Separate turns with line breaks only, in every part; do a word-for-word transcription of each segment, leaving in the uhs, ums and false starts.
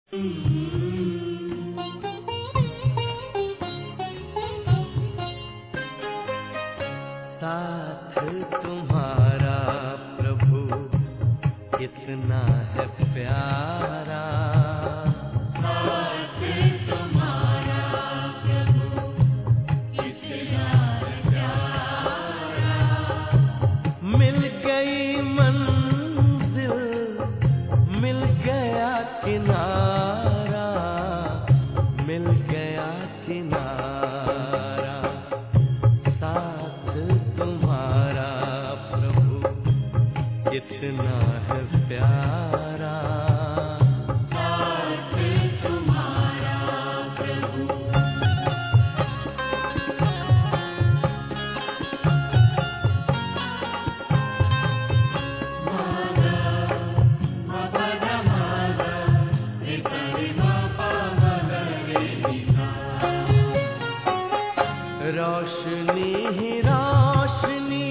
साथ तुम्हारा प्रभु कितना है प्यारा, साथ तुम्हारा प्रभु कितना है प्यारा। मिल गई मंजिल, मिल गया किनारा, मिल गया किनारा। साथ तुम्हारा प्रभु कितना है प्यारा, साथ तुम्हारा प्रभु। रोशनी ही रोशनी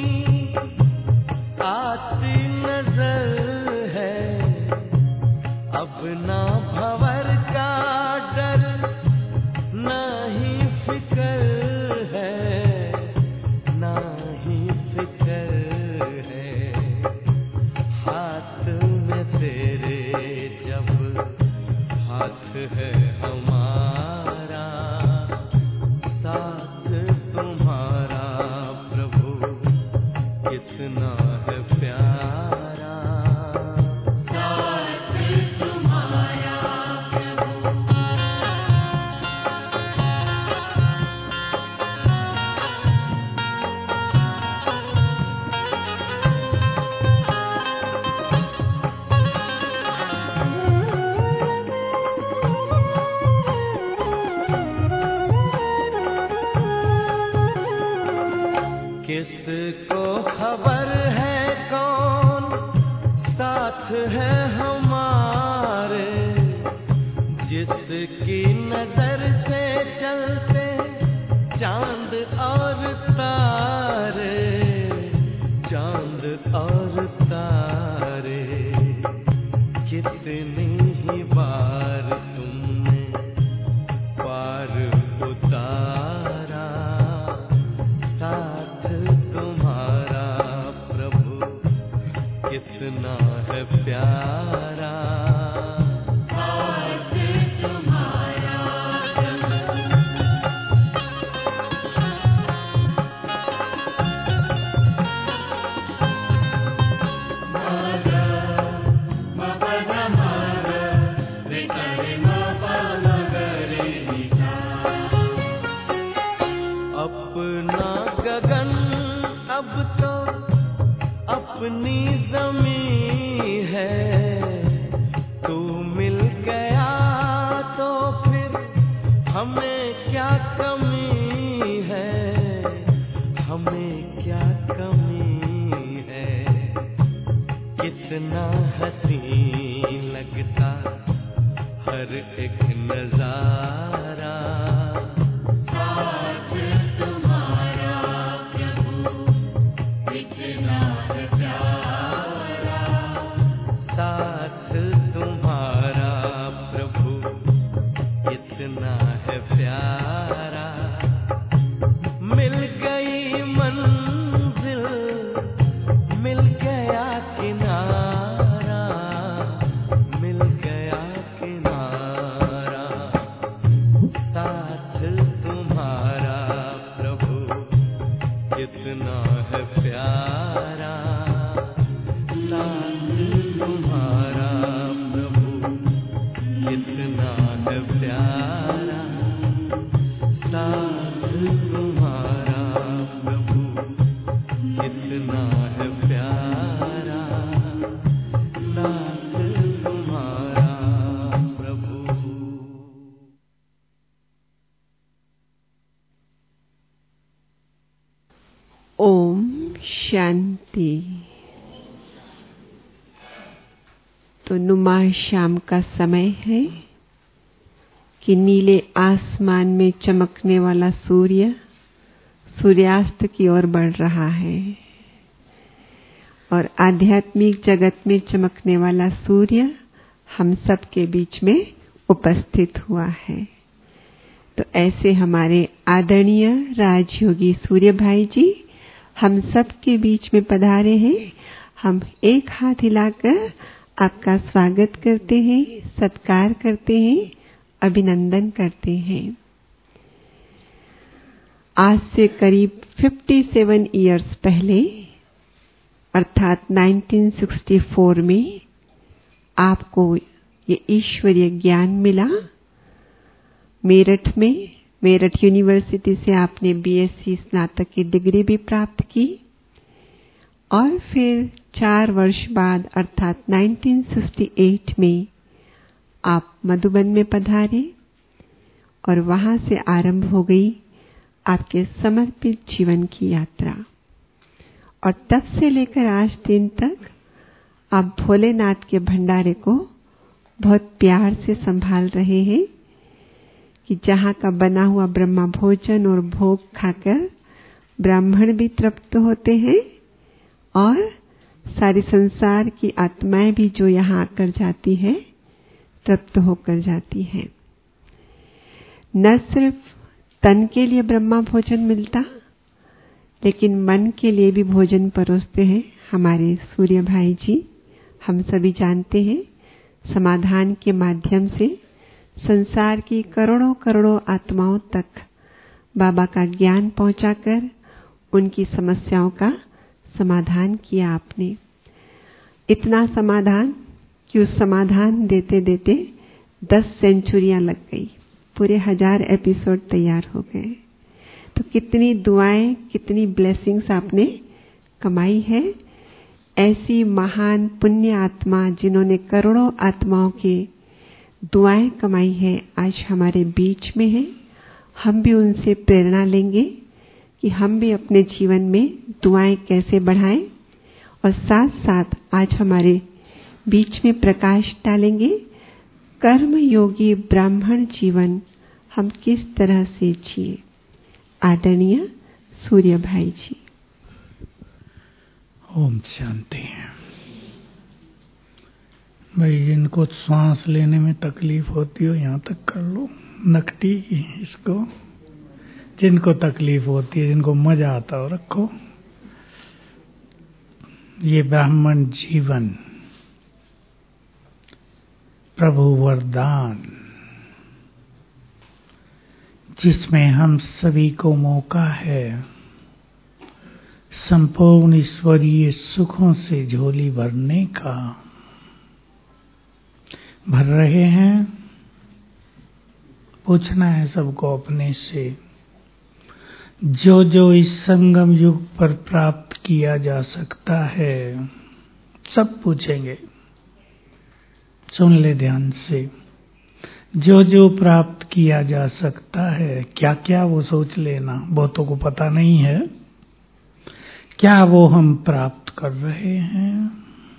आती नजर है, अब ना भंवर का डर, ना ही फिक्र है, ना ही फिक्र है। हाथ में तेरे जब हाथ है हमारा, साथ तुम्हारा प्रभु कितना है प्यारा, साथ तुम्हारा प्रभु। किसको खबर है कौन साथ है हमारे, जिसकी नजर से चलते चांद और तारे, चांद और तारे। कितनी ही बार तुमने पार उतारा, साथ तुम्हारा प्रभु कितना है प्यारा, साथ तुम्हारा अपना गगन अब तो अपनी ज़मीं है, तू मिल गया तो फिर हमें क्या कमी है, हमें क्या कमी है। कितना हसीन लगता हर एक नजारा, साथ तुम्हारा प्रभु कितना है प्यारा, साथ तुम्हारा प्रभु कितना है प्यारा। मिल गई मंजिल, मिल गया किनारा, मिल गया किनारा। साथ तुम्हारा प्रभु कितना है प्यारा, साथ तुम्हारा प्रभु कितना है प्यारा, साथ तुम्हारा प्रभु कितना है प्यारा, साथ तुम्हारा प्रभु।
ओम शांति। तो नुमा शाम का समय है कि नीले आसमान में चमकने वाला सूर्य सूर्यास्त की ओर बढ़ रहा है और आध्यात्मिक जगत में चमकने वाला सूर्य हम सब के बीच में उपस्थित हुआ है। तो ऐसे हमारे आदरणीय राजयोगी सूर्य भाई जी हम सब के बीच में पधारे हैं। हम एक हाथ हिलाकर आपका स्वागत करते हैं, सत्कार करते हैं, अभिनंदन करते हैं। आज से करीब सत्तावन इयर्स पहले अर्थात उन्नीस सौ चौंसठ में आपको ये ईश्वरीय ज्ञान मिला। मेरठ में मेरठ यूनिवर्सिटी से आपने बीएससी स्नातक की डिग्री भी प्राप्त की और फिर चार वर्ष बाद अर्थात उन्नीस सौ अड़सठ में आप मधुबन में पधारे और वहां से आरंभ हो गई आपके समर्पित जीवन की यात्रा। और तब से लेकर आज दिन तक आप भोलेनाथ के भंडारे को बहुत प्यार से संभाल रहे हैं कि जहां का बना हुआ ब्रह्मा भोजन और भोग खाकर ब्राह्मण भी तृप्त होते हैं और सारी संसार की आत्माएं भी जो यहाँ आकर जाती है तृप्त होकर जाती है। न सिर्फ तन के लिए ब्रह्मा भोजन मिलता लेकिन मन के लिए भी भोजन परोसते हैं हमारे सूर्य भाई जी। हम सभी जानते हैं समाधान के माध्यम से संसार की करोड़ों करोड़ों आत्माओं तक बाबा का ज्ञान पहुंचाकर उनकी समस्याओं का समाधान किया आपने। इतना समाधान कि उस समाधान देते देते दस सेंचुरियां लग गई, पूरे हजार एपिसोड तैयार हो गए। तो कितनी दुआएं, कितनी ब्लेसिंग्स आपने कमाई है। ऐसी महान पुण्य आत्मा जिन्होंने करोड़ों आत्माओं के दुआएं कमाई है आज हमारे बीच में है। हम भी उनसे प्रेरणा लेंगे कि हम भी अपने जीवन में दुआएं कैसे बढ़ाएं और साथ साथ आज हमारे बीच में प्रकाश डालेंगे कर्म योगी ब्राह्मण जीवन हम किस तरह से जिए। आदरणीय सूर्य भाई जी।
ओम शांति। भाई जिनको सांस लेने में तकलीफ होती हो यहाँ तक कर लो, नकटी इसको। जिनको तकलीफ होती है, जिनको मजा आता हो रखो। ये ब्राह्मण जीवन प्रभु वरदान जिसमें हम सभी को मौका है संपूर्ण ईश्वरीय सुखों से झोली भरने का। भर रहे हैं? पूछना है सबको अपने से। जो जो इस संगम युग पर प्राप्त किया जा सकता है, सब पूछेंगे। सुन ले ध्यान से। जो जो प्राप्त किया जा सकता है, क्या क्या वो सोच लेना, बहुतों को पता नहीं है। क्या वो हम प्राप्त कर रहे हैं?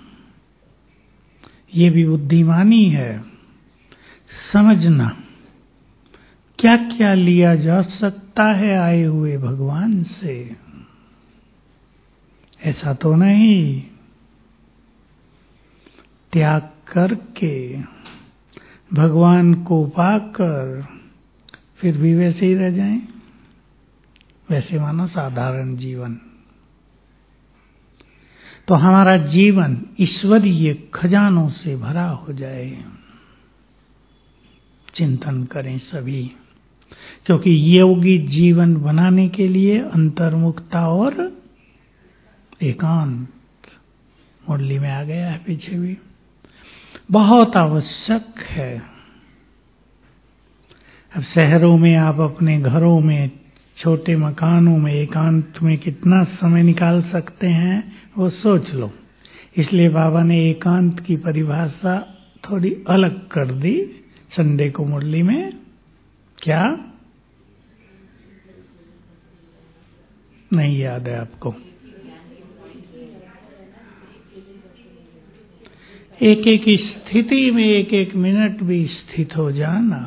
ये भी बुद्धिमानी है। समझना क्या क्या लिया जा सकता है आए हुए भगवान से। ऐसा तो नहीं त्याग करके भगवान को पाकर फिर भी वैसे ही रह जाएं। वैसे मानो साधारण जीवन। तो हमारा जीवन ईश्वरीय खजानों से भरा हो जाए। चिंतन करें सभी, क्योंकि योगी जीवन बनाने के लिए अंतर्मुखता और एकांत मुरली में आ गया है पीछे भी, बहुत आवश्यक है। अब शहरों में आप अपने घरों में, छोटे मकानों में एकांत में कितना समय निकाल सकते हैं वो सोच लो। इसलिए बाबा ने एकांत की परिभाषा थोड़ी अलग कर दी संडे को मुरली में। क्या नहीं याद है आपको? एक एक स्थिति में एक एक मिनट भी स्थित हो जाना,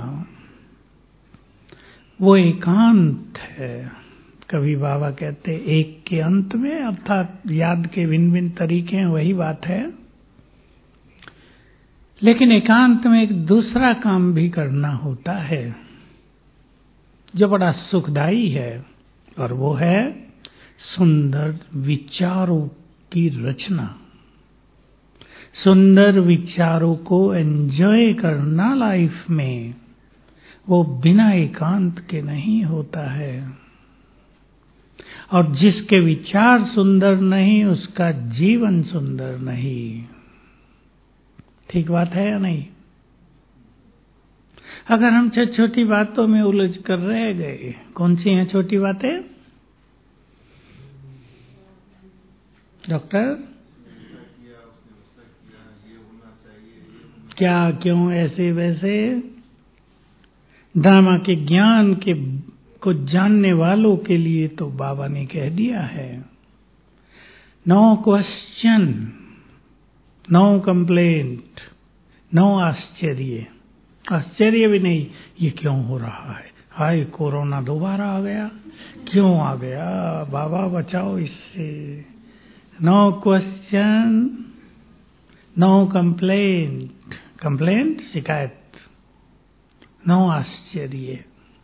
वो एकांत है। कभी बाबा कहते एक के अंत में, अर्थात याद के भिन्न भिन्न तरीके हैं, वही बात है। लेकिन एकांत में एक दूसरा काम भी करना होता है जो बड़ा सुखदाई है, और वो है सुंदर विचारों की रचना। सुंदर विचारों को एंजॉय करना लाइफ में, वो बिना एकांत के नहीं होता है। और जिसके विचार सुंदर नहीं, उसका जीवन सुंदर नहीं। ठीक बात है या नहीं? अगर हम छोटी छोटी बातों में उलझ कर रह गए, कौन सी हैं छोटी बातें डॉक्टर? क्या, क्यों, ऐसे वैसे। ड्रामा के ज्ञान के को जानने वालों के लिए तो बाबा ने कह दिया है, no question, no complaint, no आश्चर्य। आश्चर्य भी नहीं, ये क्यों हो रहा है, हाय कोरोना दोबारा आ गया, क्यों आ गया, बाबा बचाओ इससे। No question, no complaint, complaint शिकायत, नो आश्चर्य।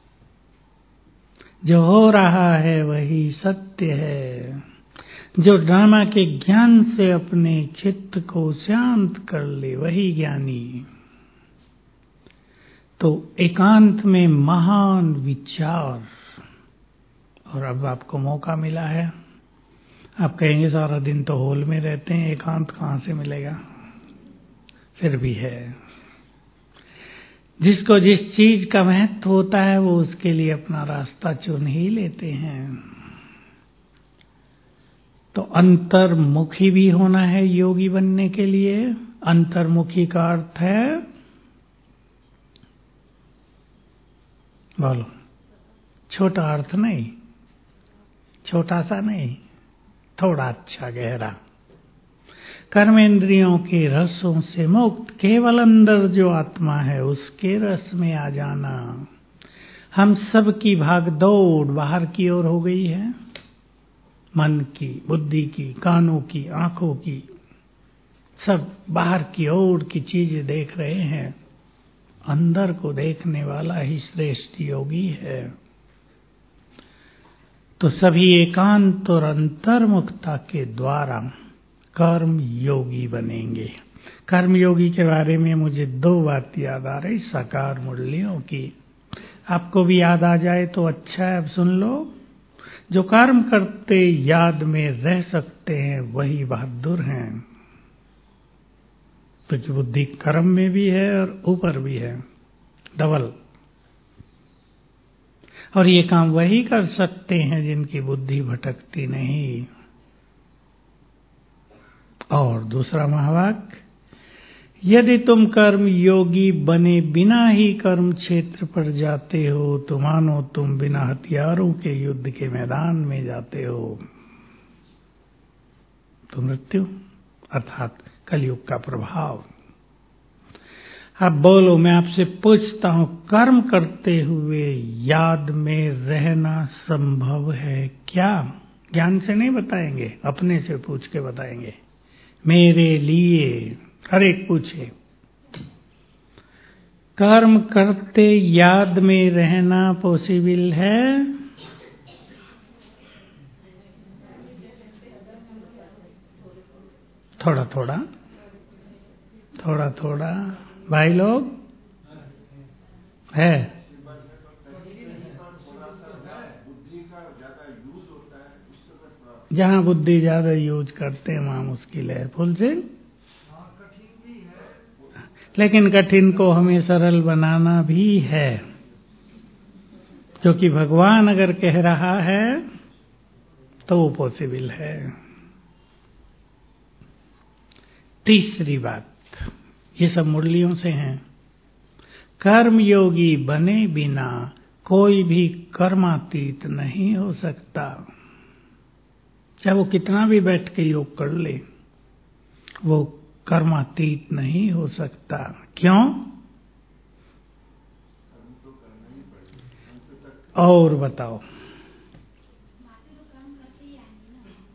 जो हो रहा है वही सत्य है। जो ड्रामा के ज्ञान से अपने चित्त को शांत कर ले वही ज्ञानी। तो एकांत में महान विचार। और अब आपको मौका मिला है, आप कहेंगे सारा दिन तो हॉल में रहते हैं, एकांत कहाँ से मिलेगा? फिर भी है। जिसको जिस चीज का महत्व होता है वो उसके लिए अपना रास्ता चुन ही लेते हैं। तो अंतर्मुखी भी होना है योगी बनने के लिए। अंतर्मुखी का अर्थ है, बोलो, छोटा अर्थ नहीं, छोटा सा नहीं, थोड़ा अच्छा गहरा। कर्मेंद्रियों के रसों से मुक्त, केवल अंदर जो आत्मा है उसके रस में आ जाना। हम सब की भाग दौड़ बाहर की ओर हो गई है, मन की, बुद्धि की, कानों की, आंखों की, सब बाहर की ओर की चीजें देख रहे हैं। अंदर को देखने वाला ही श्रेष्ठ योगी है। तो सभी एकांत और अंतर्मुखता के द्वारा कर्म योगी बनेंगे। कर्म योगी के बारे में मुझे दो बात याद आ रही, साकार मुरलियों की। आपको भी याद आ जाए तो अच्छा है, अब सुन लो। जो कर्म करते याद में रह सकते हैं वही बहादुर हैं। तो बुद्धि कर्म में भी है और ऊपर भी है, डबल। और ये काम वही कर सकते हैं जिनकी बुद्धि भटकती नहीं। और दूसरा महावाक्य, यदि तुम कर्म योगी बने बिना ही कर्म क्षेत्र पर जाते हो तो मानो तुम बिना हथियारों के युद्ध के मैदान में जाते हो। तो मृत्यु अर्थात कलयुग का प्रभाव। अब बोलो, मैं आपसे पूछता हूं, कर्म करते हुए याद में रहना संभव है क्या? ज्ञान से नहीं बताएंगे, अपने से पूछ के बताएंगे। मेरे लिए हर एक पूछे, कर्म करते याद में रहना पॉसिबल है? थोड़ा थोड़ा थोड़ा थोड़ा भाई लोग है। जहाँ बुद्धि ज्यादा यूज करते हैं वहां मुश्किल है। फुल से, लेकिन कठिन को हमें सरल बनाना भी है, क्योंकि भगवान अगर कह रहा है तो वो पॉसिबल है। तीसरी बात, ये सब मुरलियों से हैं। कर्म योगी बने बिना कोई भी कर्मातीत नहीं हो सकता। चाहे वो कितना भी बैठ के योग कर ले, वो कर्मातीत नहीं हो सकता। क्यों? और बताओ।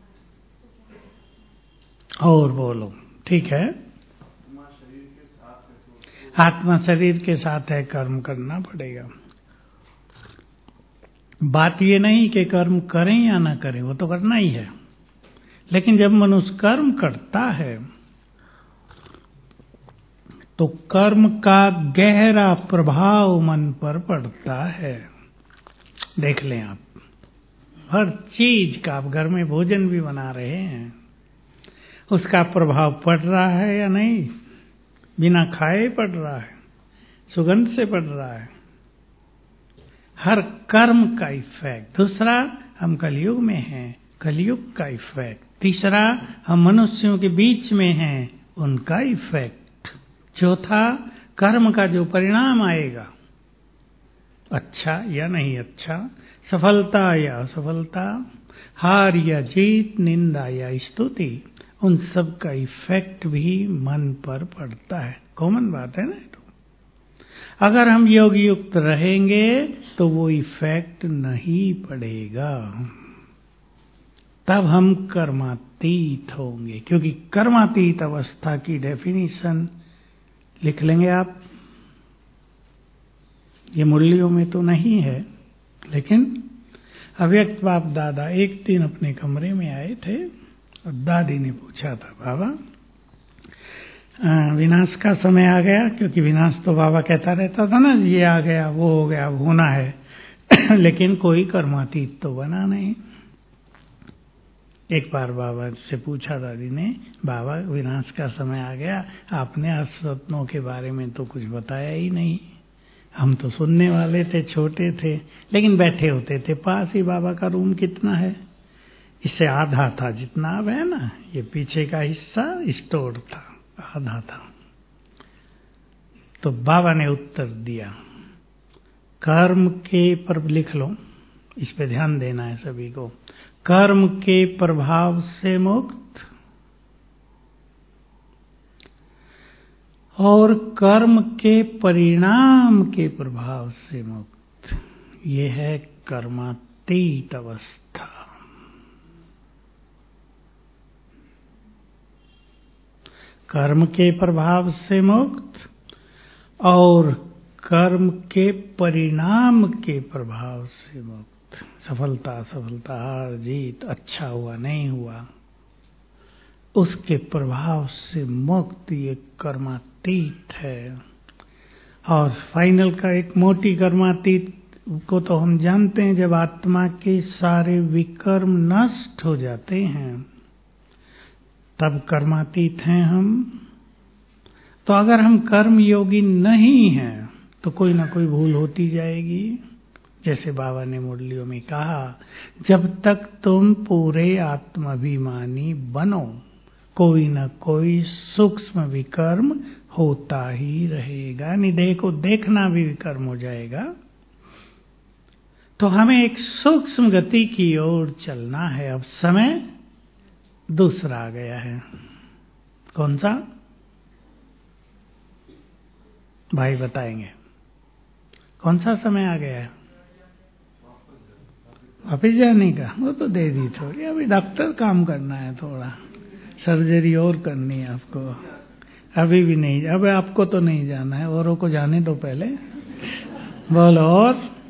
और बोलो, ठीक है। आत्मा शरीर के साथ है, कर्म करना पड़ेगा। बात ये नहीं कि कर्म करें या ना करें, वो तो करना ही है, लेकिन जब मनुष्य कर्म करता है तो कर्म का गहरा प्रभाव मन पर पड़ता है। देख लें आप, हर चीज का, आप घर में भोजन भी बना रहे हैं, उसका प्रभाव पड़ रहा है या नहीं? बिना खाए पड़ रहा है, सुगंध से पड़ रहा है, हर कर्म का इफेक्ट। दूसरा, हम कलयुग में हैं, कलयुग का इफेक्ट। तीसरा, हम मनुष्यों के बीच में हैं, उनका इफेक्ट। चौथा, कर्म का जो परिणाम आएगा, अच्छा या नहीं अच्छा, सफलता या असफलता, हार या जीत, निंदा या स्तुति, उन सब का इफेक्ट भी मन पर पड़ता है। कॉमन बात है ना। तो अगर हम योग युक्त रहेंगे तो वो इफेक्ट नहीं पड़ेगा, तब हम कर्मातीत होंगे। क्योंकि कर्मातीत अवस्था की डेफिनेशन लिख लेंगे आप, ये मुरलियों में तो नहीं है, लेकिन अव्यक्त बाप दादा एक दिन अपने कमरे में आए थे और दादी ने पूछा था, बाबा विनाश का समय आ गया? क्योंकि विनाश तो बाबा कहता रहता था ना, ये आ गया, वो हो गया, वो होना है लेकिन कोई कर्मातीत तो बना नहीं। एक बार बाबा से पूछा दादी ने, बाबा विनाश का समय आ गया, आपने अश्वत्नों के बारे में तो कुछ बताया ही नहीं। हम तो सुनने वाले थे, छोटे थे, लेकिन बैठे होते थे पास ही। बाबा का रूम कितना है? इससे आधा था जितना अब है ना, ये पीछे का हिस्सा स्टोर था, आधा था। तो बाबा ने उत्तर दिया, कर्म के पर, लिख लो, इस पे ध्यान देना है सभी को, कर्म के प्रभाव से मुक्त और कर्म के परिणाम के प्रभाव से मुक्त, ये है कर्मातीत अवस्था। कर्म के प्रभाव से मुक्त और कर्म के परिणाम के प्रभाव से मुक्त। सफलता असफलता, हार जीत, अच्छा हुआ नहीं हुआ, उसके प्रभाव से मुक्त, ये कर्मातीत है। और फाइनल का एक मोटी कर्मातीत को तो हम जानते हैं, जब आत्मा के सारे विकर्म नष्ट हो जाते हैं तब कर्मातीत हैं हम। तो अगर हम कर्म योगी नहीं हैं तो कोई ना कोई भूल होती जाएगी। जैसे बाबा ने मुरलियों में कहा, जब तक तुम पूरे आत्माभिमानी बनो, कोई न कोई सूक्ष्म विकर्म होता ही रहेगा। निदेह को देखना भी विकर्म हो जाएगा। तो हमें एक सूक्ष्म गति की ओर चलना है। अब समय दूसरा आ गया है। कौन सा? भाई बताएंगे कौन सा समय आ गया है? वापिस जाने का? वो तो दे दी थोड़ी, अभी डॉक्टर काम करना है, थोड़ा सर्जरी और करनी है आपको। अभी भी नहीं, अब आपको तो नहीं जाना है, औरों को जाने दो पहले। बोलो। और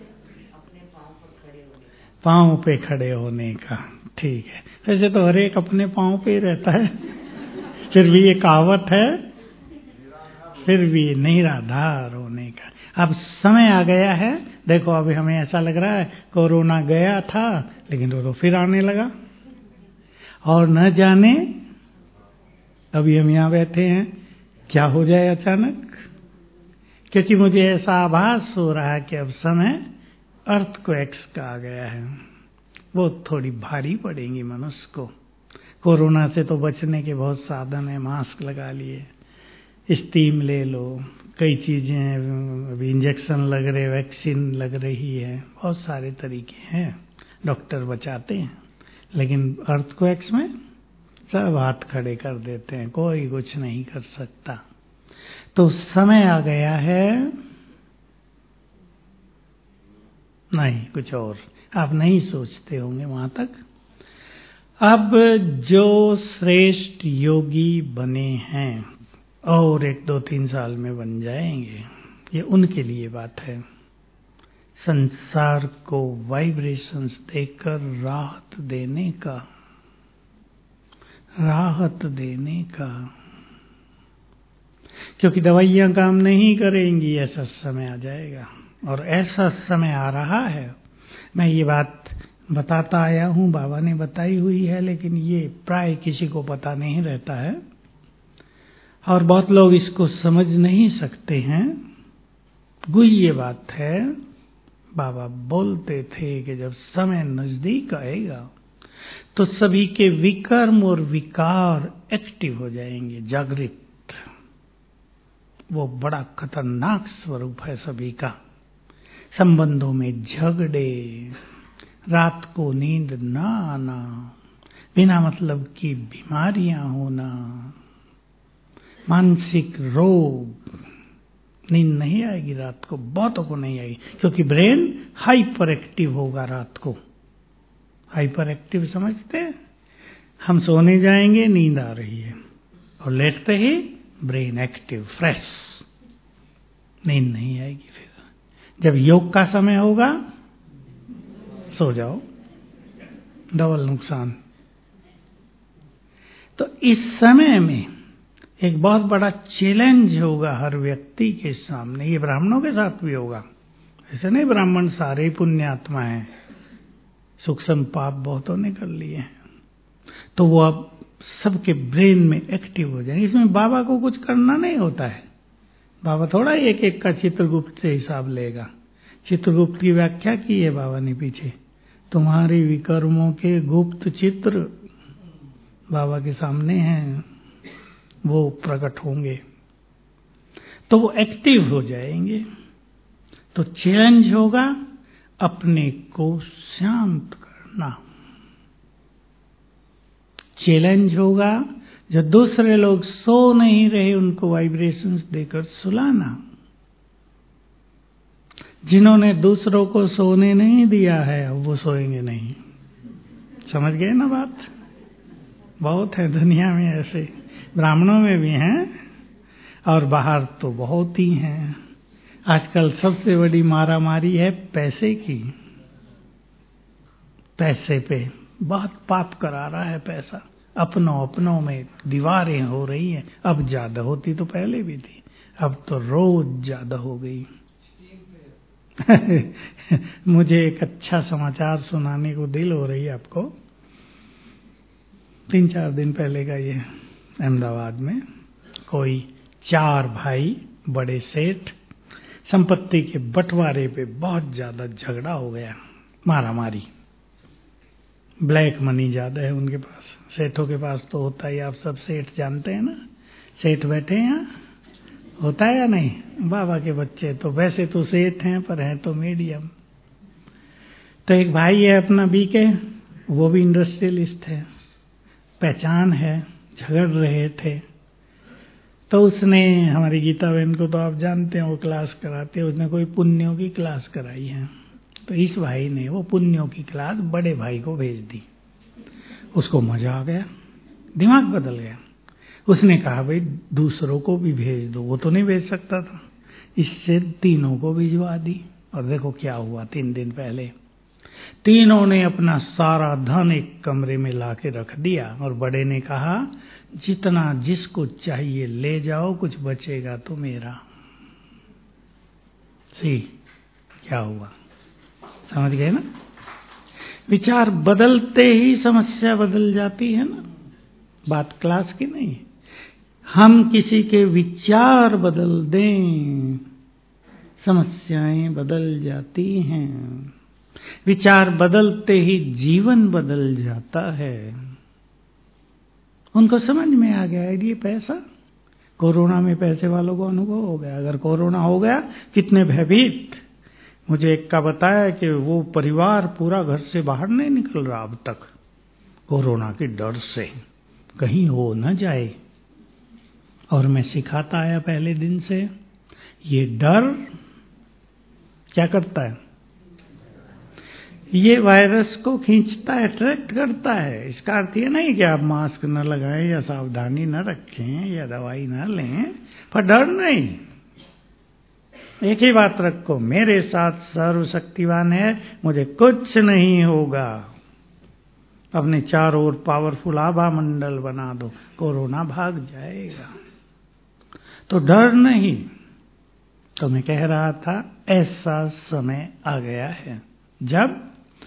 पाँव पे खड़े होने का, ठीक है। वैसे तो हर एक अपने पाँव पे ही रहता है, फिर भी ये कहावत है, फिर भी निराधार होने का। अब समय आ गया है। देखो अभी हमें ऐसा लग रहा है कोरोना गया था, लेकिन वो तो फिर आने लगा, और न जाने अभी हम यहाँ बैठे हैं, क्या हो जाए अचानक। क्योंकि मुझे ऐसा आभास हो रहा है कि अब समय अर्थक्वेक्स का आ गया है, वो थोड़ी भारी पड़ेंगी मनुष्य को। कोरोना से तो बचने के बहुत साधन है, मास्क लगा लिए, स्टीम ले लो, कई चीजें, अभी इंजेक्शन लग रहे, वैक्सीन लग रही है, बहुत सारे तरीके हैं, डॉक्टर बचाते हैं। लेकिन अर्थक्वेक्स में सब हाथ खड़े कर देते हैं, कोई कुछ नहीं कर सकता। तो समय आ गया है, नहीं कुछ और आप नहीं सोचते होंगे वहां तक। अब जो श्रेष्ठ योगी बने हैं, और एक दो तीन साल में बन जाएंगे। ये उनके लिए बात है। संसार को वाइब्रेशंस देकर राहत देने का, राहत देने का, क्योंकि दवाइयां काम नहीं करेंगी, ऐसा समय आ जाएगा। और ऐसा समय आ रहा है। मैं ये बात बताता आया हूँ, बाबा ने बताई हुई है, लेकिन ये प्राय किसी को पता नहीं रहता है और बहुत लोग इसको समझ नहीं सकते हैं। गुह्य बात है। बाबा बोलते थे कि जब समय नजदीक आएगा तो सभी के विकर्म और विकार एक्टिव हो जाएंगे, जागृत। वो बड़ा खतरनाक स्वरूप है सभी का। संबंधों में झगड़े, रात को नींद न आना, बिना मतलब की बीमारियां होना, मानसिक रोग, नींद नहीं आएगी रात को, बहुतों को नहीं आएगी, क्योंकि ब्रेन हाइपर एक्टिव होगा रात को। हाइपर एक्टिव समझते हैं? हम सोने जाएंगे, नींद आ रही है, और लेटते ही ब्रेन एक्टिव, फ्रेश, नींद नहीं आएगी। फिर जब योग का समय होगा, सो जाओ, डबल नुकसान। तो इस समय में एक बहुत बड़ा चैलेंज होगा हर व्यक्ति के सामने। ये ब्राह्मणों के साथ भी होगा। ऐसे नहीं ब्राह्मण सारे पुण्यात्मा हैं, सूक्ष्म पाप बहुतों ने कर लिए हैं, तो वो अब सबके ब्रेन में एक्टिव हो जाएंगे। इसमें बाबा को कुछ करना नहीं होता है। बाबा थोड़ा एक एक का चित्रगुप्त से हिसाब लेगा। चित्रगुप्त की व्याख्या की है बाबा ने पीछे, तुम्हारी विकर्मों के गुप्त चित्र बाबा के सामने हैं, वो प्रकट होंगे तो वो एक्टिव हो जाएंगे। तो चैलेंज होगा अपने को शांत करना। चैलेंज होगा जो दूसरे लोग सो नहीं रहे उनको वाइब्रेशंस देकर सुलाना। जिन्होंने दूसरों को सोने नहीं दिया है अब वो सोएंगे नहीं। समझ गए ना बात? बहुत है दुनिया में ऐसे, ब्राह्मणों में भी हैं और बाहर तो बहुत ही हैं। आजकल सबसे बड़ी मारामारी है पैसे की। पैसे पे बहुत पाप करा रहा है पैसा। अपनों अपनों में दीवारें हो रही हैं। अब ज्यादा होती तो पहले भी थी, अब तो रोज ज्यादा हो गई। मुझे एक अच्छा समाचार सुनाने को दिल हो रही है आपको। तीन चार दिन पहले का ये, अहमदाबाद में कोई चार भाई बड़े सेठ, संपत्ति के बंटवारे पे बहुत ज्यादा झगड़ा हो गया, मारामारी। ब्लैक मनी ज्यादा है उनके पास। सेठों के पास तो होता ही, आप सब सेठ जानते हैं ना। सेठ बैठे हैं यहाँ, होता है या नहीं? बाबा के बच्चे तो वैसे तो सेठ हैं पर हैं तो मीडियम। तो एक भाई है अपना बीके, वो भी इंडस्ट्रियलिस्ट है, पहचान है, झगड़ रहे थे। तो उसने, हमारी गीता बहन को तो आप जानते हैं, वो क्लास कराते हैं, उसने कोई पुण्यों की क्लास कराई है। तो इस भाई ने वो पुण्यों की क्लास बड़े भाई को भेज दी। उसको मजा आ गया, दिमाग बदल गया। उसने कहा भाई दूसरों को भी भेज दो, वो तो नहीं भेज सकता था, इससे तीनों को भिजवा दी। और देखो क्या हुआ, तीन दिन पहले तीनों ने अपना सारा धन एक कमरे में लाके रख दिया और बड़े ने कहा जितना जिसको चाहिए ले जाओ, कुछ बचेगा तो मेरा। सी क्या हुआ, समझ गए ना? विचार बदलते ही समस्या बदल जाती है ना। बात क्लास की नहीं, हम किसी के विचार बदल दें, समस्याएं बदल जाती हैं। विचार बदलते ही जीवन बदल जाता है। उनको समझ में आ गया ये पैसा, कोरोना में पैसे वालों को अनुभव हो गया। अगर कोरोना हो गया, कितने भयभीत। मुझे एक का बताया कि वो परिवार पूरा घर से बाहर नहीं निकल रहा अब तक, कोरोना के डर से कहीं हो न जाए। और मैं सिखाता आया पहले दिन से, ये डर क्या करता है? ये वायरस को खींचता है, अट्रैक्ट करता है। इसका अर्थ ये नहीं कि आप मास्क न लगाएं या सावधानी न रखें या दवाई न लें, पर डर नहीं। एक ही बात रखो, मेरे साथ सर्वशक्तिवान है, मुझे कुछ नहीं होगा। अपने चारों ओर पावरफुल आभा मंडल बना दो, कोरोना भाग जाएगा। तो डर नहीं। तो मैं कह रहा था, ऐसा समय आ गया है जब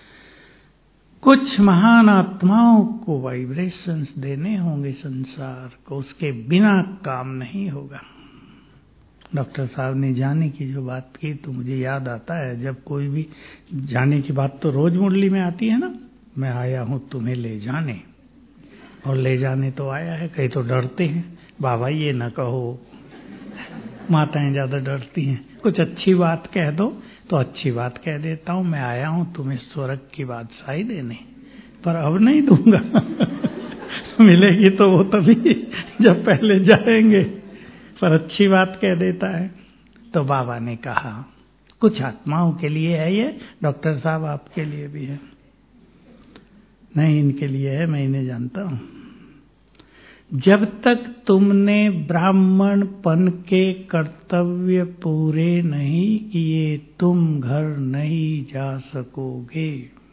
कुछ महान आत्माओं को वाइब्रेशंस देने होंगे संसार को, उसके बिना काम नहीं होगा। डॉक्टर साहब ने जाने की जो बात की तो मुझे याद आता है, जब कोई भी जाने की बात तो रोज मुरली में आती है ना, मैं आया हूं तुम्हें ले जाने, और ले जाने तो आया है। कई तो डरते हैं, बाबा ये न कहो, माताएं ज्यादा डरती हैं। कुछ अच्छी बात कह दो तो अच्छी बात कह देता हूं, मैं आया हूं तुम्हें स्वर्ग की बादशाही देने, पर अब नहीं दूंगा। मिलेगी तो वो तभी जब पहले जाएंगे, पर अच्छी बात कह देता है। तो बाबा ने कहा कुछ आत्माओं के लिए है ये, डॉक्टर साहब आपके लिए भी है। नहीं, इनके लिए है, मैं इन्हें जानता हूं। जब तक तुमने ब्राह्मणपन के कर्तव्य पूरे नहीं किए, तुम घर नहीं जा सकोगे।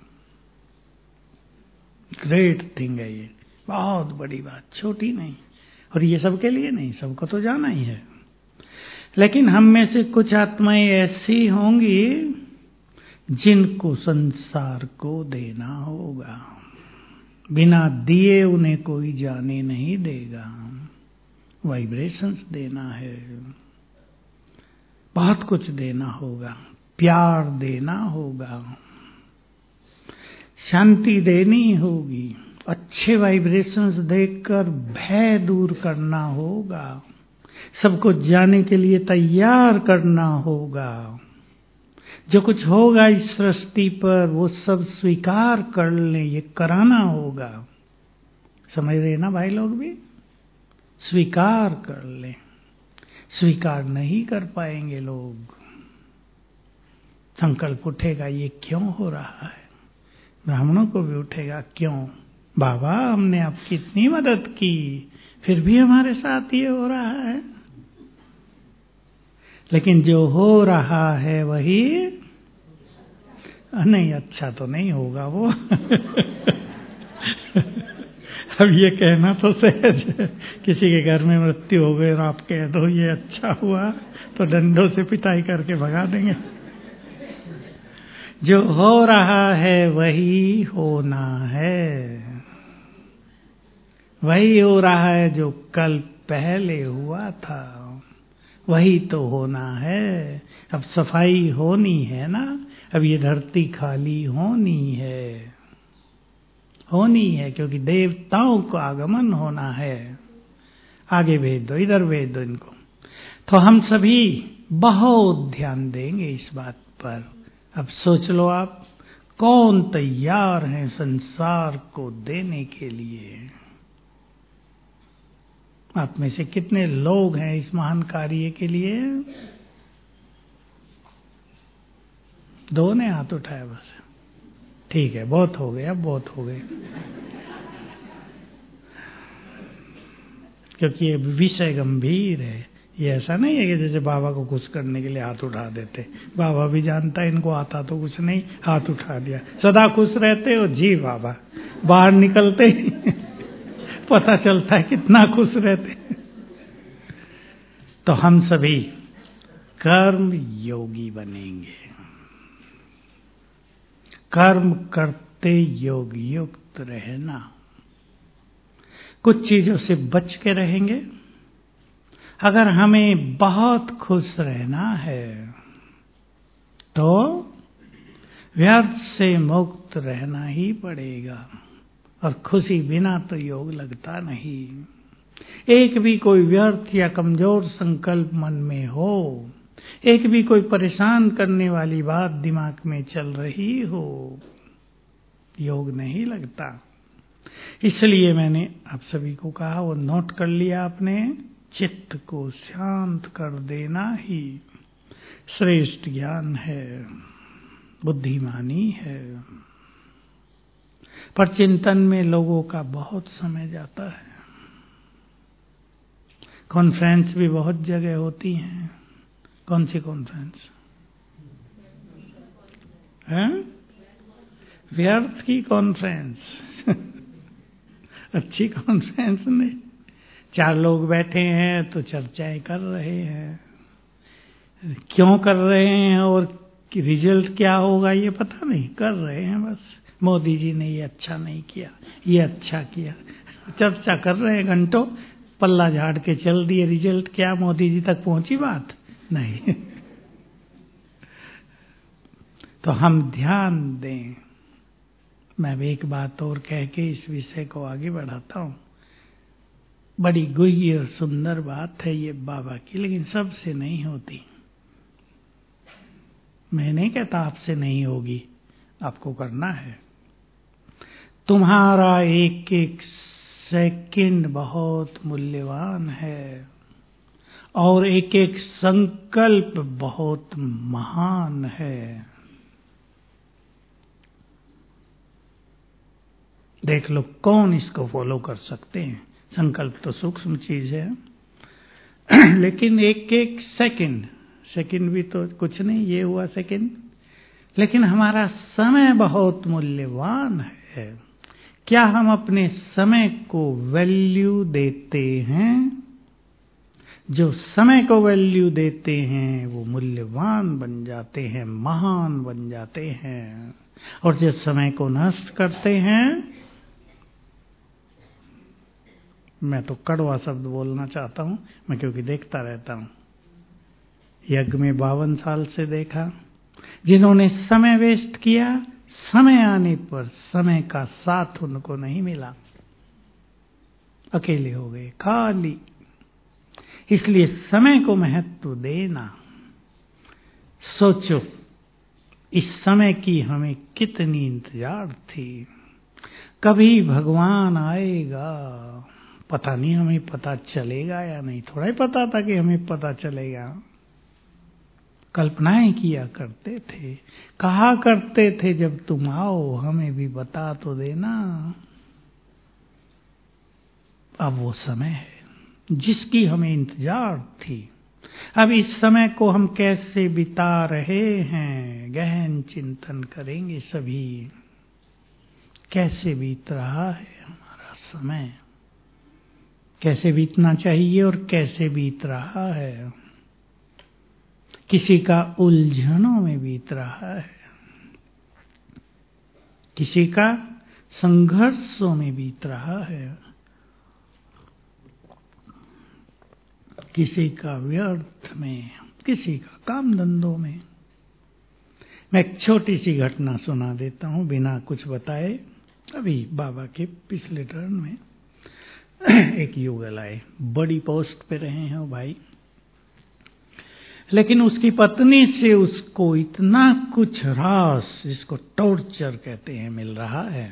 ग्रेट थिंग है ये, बहुत बड़ी बात, छोटी नहीं। और ये सबके लिए नहीं, सबको तो जाना ही है। लेकिन हम में से कुछ आत्माएं ऐसी होंगी जिनको संसार को देना होगा। बिना दिए उन्हें कोई जाने नहीं देगा। वाइब्रेशंस देना है, बहुत कुछ देना होगा, प्यार देना होगा, शांति देनी होगी, अच्छे वाइब्रेशंस देकर भय दूर करना होगा, सबको जाने के लिए तैयार करना होगा। जो कुछ होगा इस सृष्टि पर वो सब स्वीकार कर लें, ये कराना होगा। समझ रहे ना भाई लोग भी? स्वीकार कर लें। स्वीकार नहीं कर पाएंगे लोग। संकल्प उठेगा ये क्यों हो रहा है, ब्राह्मणों को भी उठेगा क्यों, बाबा हमने आपकी इतनी मदद की फिर भी हमारे साथ ये हो रहा है। लेकिन जो हो रहा है वही नहीं, अच्छा तो नहीं होगा वो। अब ये कहना तो सहज है, किसी के घर में मृत्यु हो गई और आप कह दो ये अच्छा हुआ तो डंडों से पिटाई करके भगा देंगे। जो हो रहा है वही होना है, वही हो रहा है जो कल पहले हुआ था, वही तो होना है। अब सफाई होनी है ना, अब ये धरती खाली होनी है, होनी है, क्योंकि देवताओं को आगमन होना है। आगे भेज दो, इधर भेज दो इनको। तो हम सभी बहुत ध्यान देंगे इस बात पर। अब सोच लो आप, कौन तैयार है संसार को देने के लिए? आप में से कितने लोग हैं इस महान कार्य के लिए? दो ने हाथ उठाया बस। ठीक है, बहुत हो गए, अब बहुत हो गए। क्योंकि ये विषय गंभीर है। ये ऐसा नहीं है कि जैसे बाबा को खुश करने के लिए हाथ उठा देते। बाबा भी जानता है इनको आता तो कुछ नहीं, हाथ उठा दिया। सदा खुश रहते हो जी बाबा, बाहर निकलते ही पता चलता है कितना खुश रहते। तो हम सभी कर्म योगी बनेंगे, कर्म करते योग युक्त रहना। कुछ चीजों से बच के रहेंगे। अगर हमें बहुत खुश रहना है तो व्यर्थ से मुक्त रहना ही पड़ेगा, और खुशी बिना तो योग लगता नहीं। एक भी कोई व्यर्थ या कमजोर संकल्प मन में हो, एक भी कोई परेशान करने वाली बात दिमाग में चल रही हो, योग नहीं लगता। इसलिए मैंने आप सभी को कहा, वो नोट कर लिया आपने, चित्त को शांत कर देना ही श्रेष्ठ ज्ञान है। बुद्धिमानी है। पर चिंतन में लोगों का बहुत समय जाता है। कॉन्फ्रेंस भी बहुत जगह होती हैं। कौन सी कॉन्फ्रेंस है? व्यर्थ की कॉन्फ्रेंस अच्छी कॉन्फ्रेंस नहीं। चार लोग बैठे हैं तो चर्चाएं कर रहे हैं, क्यों कर रहे हैं और रिजल्ट क्या होगा ये पता नहीं, कर रहे हैं बस। मोदी जी ने ये अच्छा नहीं किया, ये अच्छा किया, चर्चा कर रहे हैं घंटों, पल्ला झाड़ के चल दिए। रिजल्ट क्या, मोदी जी तक पहुंची बात नहीं। तो हम ध्यान दें। मैं भी एक बात और कह के इस विषय को आगे बढ़ाता हूं। बड़ी गुही और सुंदर बात है ये बाबा की, लेकिन सबसे नहीं होती। मैं नहीं कहता आपसे नहीं होगी, आपको करना है। तुम्हारा एक एक सेकंड बहुत मूल्यवान है और एक एक संकल्प बहुत महान है। देख लो कौन इसको फॉलो कर सकते हैं। संकल्प तो सूक्ष्म चीज है, लेकिन एक एक सेकंड, सेकंड भी तो कुछ नहीं, ये हुआ सेकंड, लेकिन हमारा समय बहुत मूल्यवान है। क्या हम अपने समय को वैल्यू देते हैं? जो समय को वैल्यू देते हैं वो मूल्यवान बन जाते हैं, महान बन जाते हैं। और जो समय को नष्ट करते हैं, मैं तो कड़वा शब्द बोलना चाहता हूं, मैं क्योंकि देखता रहता हूं। यज्ञ में बावन साल से देखा, जिन्होंने समय वेस्ट किया, समय आने पर समय का साथ उनको नहीं मिला, अकेले हो गए, खाली। इसलिए समय को महत्व देना। सोचो इस समय की हमें कितनी इंतजार थी, कभी भगवान आएगा, पता नहीं हमें पता चलेगा या नहीं। थोड़ा ही पता था कि हमें पता चलेगा। कल्पनाएं किया करते थे, कहा करते थे जब तुम आओ हमें भी बता तो देना। अब वो समय है जिसकी हमें इंतजार थी। अब इस समय को हम कैसे बिता रहे हैं, गहन चिंतन करेंगे सभी। कैसे बीत रहा है हमारा समय, कैसे बीतना चाहिए और कैसे बीत रहा है। किसी का उलझनों में बीत रहा है, किसी का संघर्षों में बीत रहा है, किसी का व्यर्थ में, किसी का काम धंधों में। मैं एक छोटी सी घटना सुना देता हूं बिना कुछ बताए। अभी बाबा के पिछले टर्न में एक युगल आए, बड़ी पोस्ट पे रहे हैं वो भाई, लेकिन उसकी पत्नी से उसको इतना कुछ रास, जिसको टॉर्चर कहते हैं, मिल रहा है।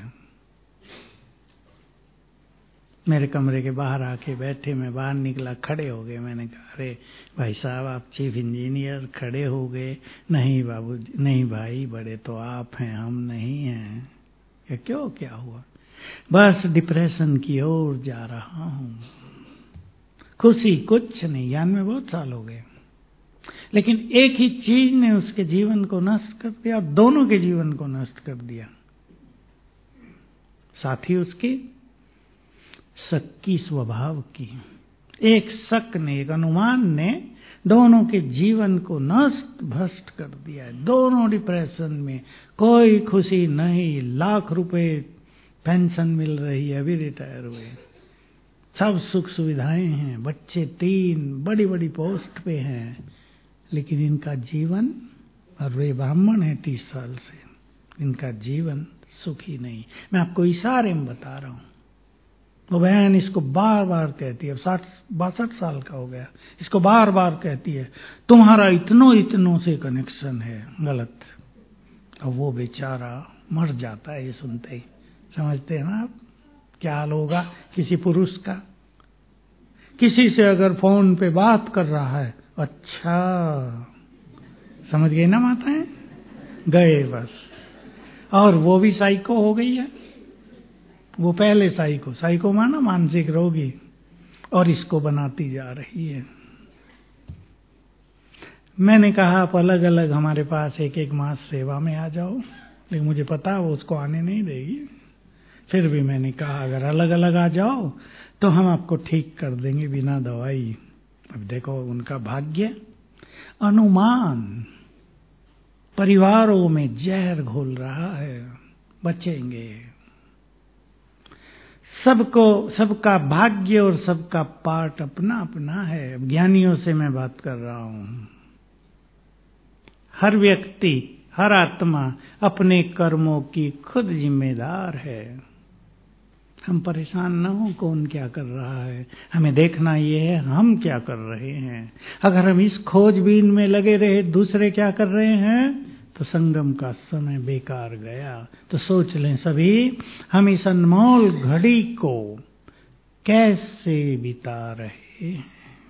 मेरे कमरे के बाहर आके बैठे, मैं बाहर निकला, खड़े हो गए। मैंने कहा अरे भाई साहब आप चीफ इंजीनियर, खड़े हो गए। नहीं बाबू, नहीं भाई, बड़े तो आप हैं, हम नहीं हैं। क्या क्यों, क्या हुआ? बस डिप्रेशन की ओर जा रहा हूं। खुशी कुछ नहीं, ज्ञान में बहुत साल हो गए, लेकिन एक ही चीज ने उसके जीवन को नष्ट कर दिया, दोनों के जीवन को नष्ट कर दिया। साथ ही उसकी शक की स्वभाव की, एक शक ने, एक अनुमान ने दोनों के जीवन को नष्ट भ्रष्ट कर दिया। दोनों डिप्रेशन में, कोई खुशी नहीं, लाख रुपए पेंशन मिल रही है, अभी रिटायर हुए, सब सुख सुविधाएं हैं, बच्चे तीन, बड़ी बड़ी पोस्ट पे हैं, लेकिन इनका जीवन, और वे ब्राह्मण है तीस साल से, इनका जीवन सुखी नहीं। मैं आपको इशारे में बता रहा हूं। वो बहन इसको बार बार कहती है, अब साठ बासठ साल का हो गया, इसको बार बार कहती है तुम्हारा इतनों इतनों से कनेक्शन है गलत। और वो बेचारा मर जाता है ये सुनते ही। समझते हैं ना आप क्या हाल होगा किसी पुरुष का? किसी से अगर फोन पे बात कर रहा है, अच्छा समझ गए ना माताएं, गए बस। और वो भी साइको हो गई है, वो पहले साइको, साइको माना मानसिक रोगी, और इसको बनाती जा रही है। मैंने कहा आप अलग अलग हमारे पास एक एक मास सेवा में आ जाओ, लेकिन मुझे पता वो उसको आने नहीं देगी। फिर भी मैंने कहा अगर अलग अलग आ जाओ तो हम आपको ठीक कर देंगे बिना दवाई। अब देखो उनका भाग्य, अनुमान परिवारों में जहर घोल रहा है, बचेंगे। सबको, सबका भाग्य और सबका पाठ अपना अपना है। ज्ञानियों से मैं बात कर रहा हूं। हर व्यक्ति, हर आत्मा अपने कर्मों की खुद जिम्मेदार है। हम परेशान न हो कौन क्या कर रहा है, हमें देखना ये है हम क्या कर रहे हैं। अगर हम इस खोजबीन में लगे रहे दूसरे क्या कर रहे हैं तो संगम का समय बेकार गया। तो सोच लें सभी, हम इस अनमोल घड़ी को कैसे बिता रहे हैं।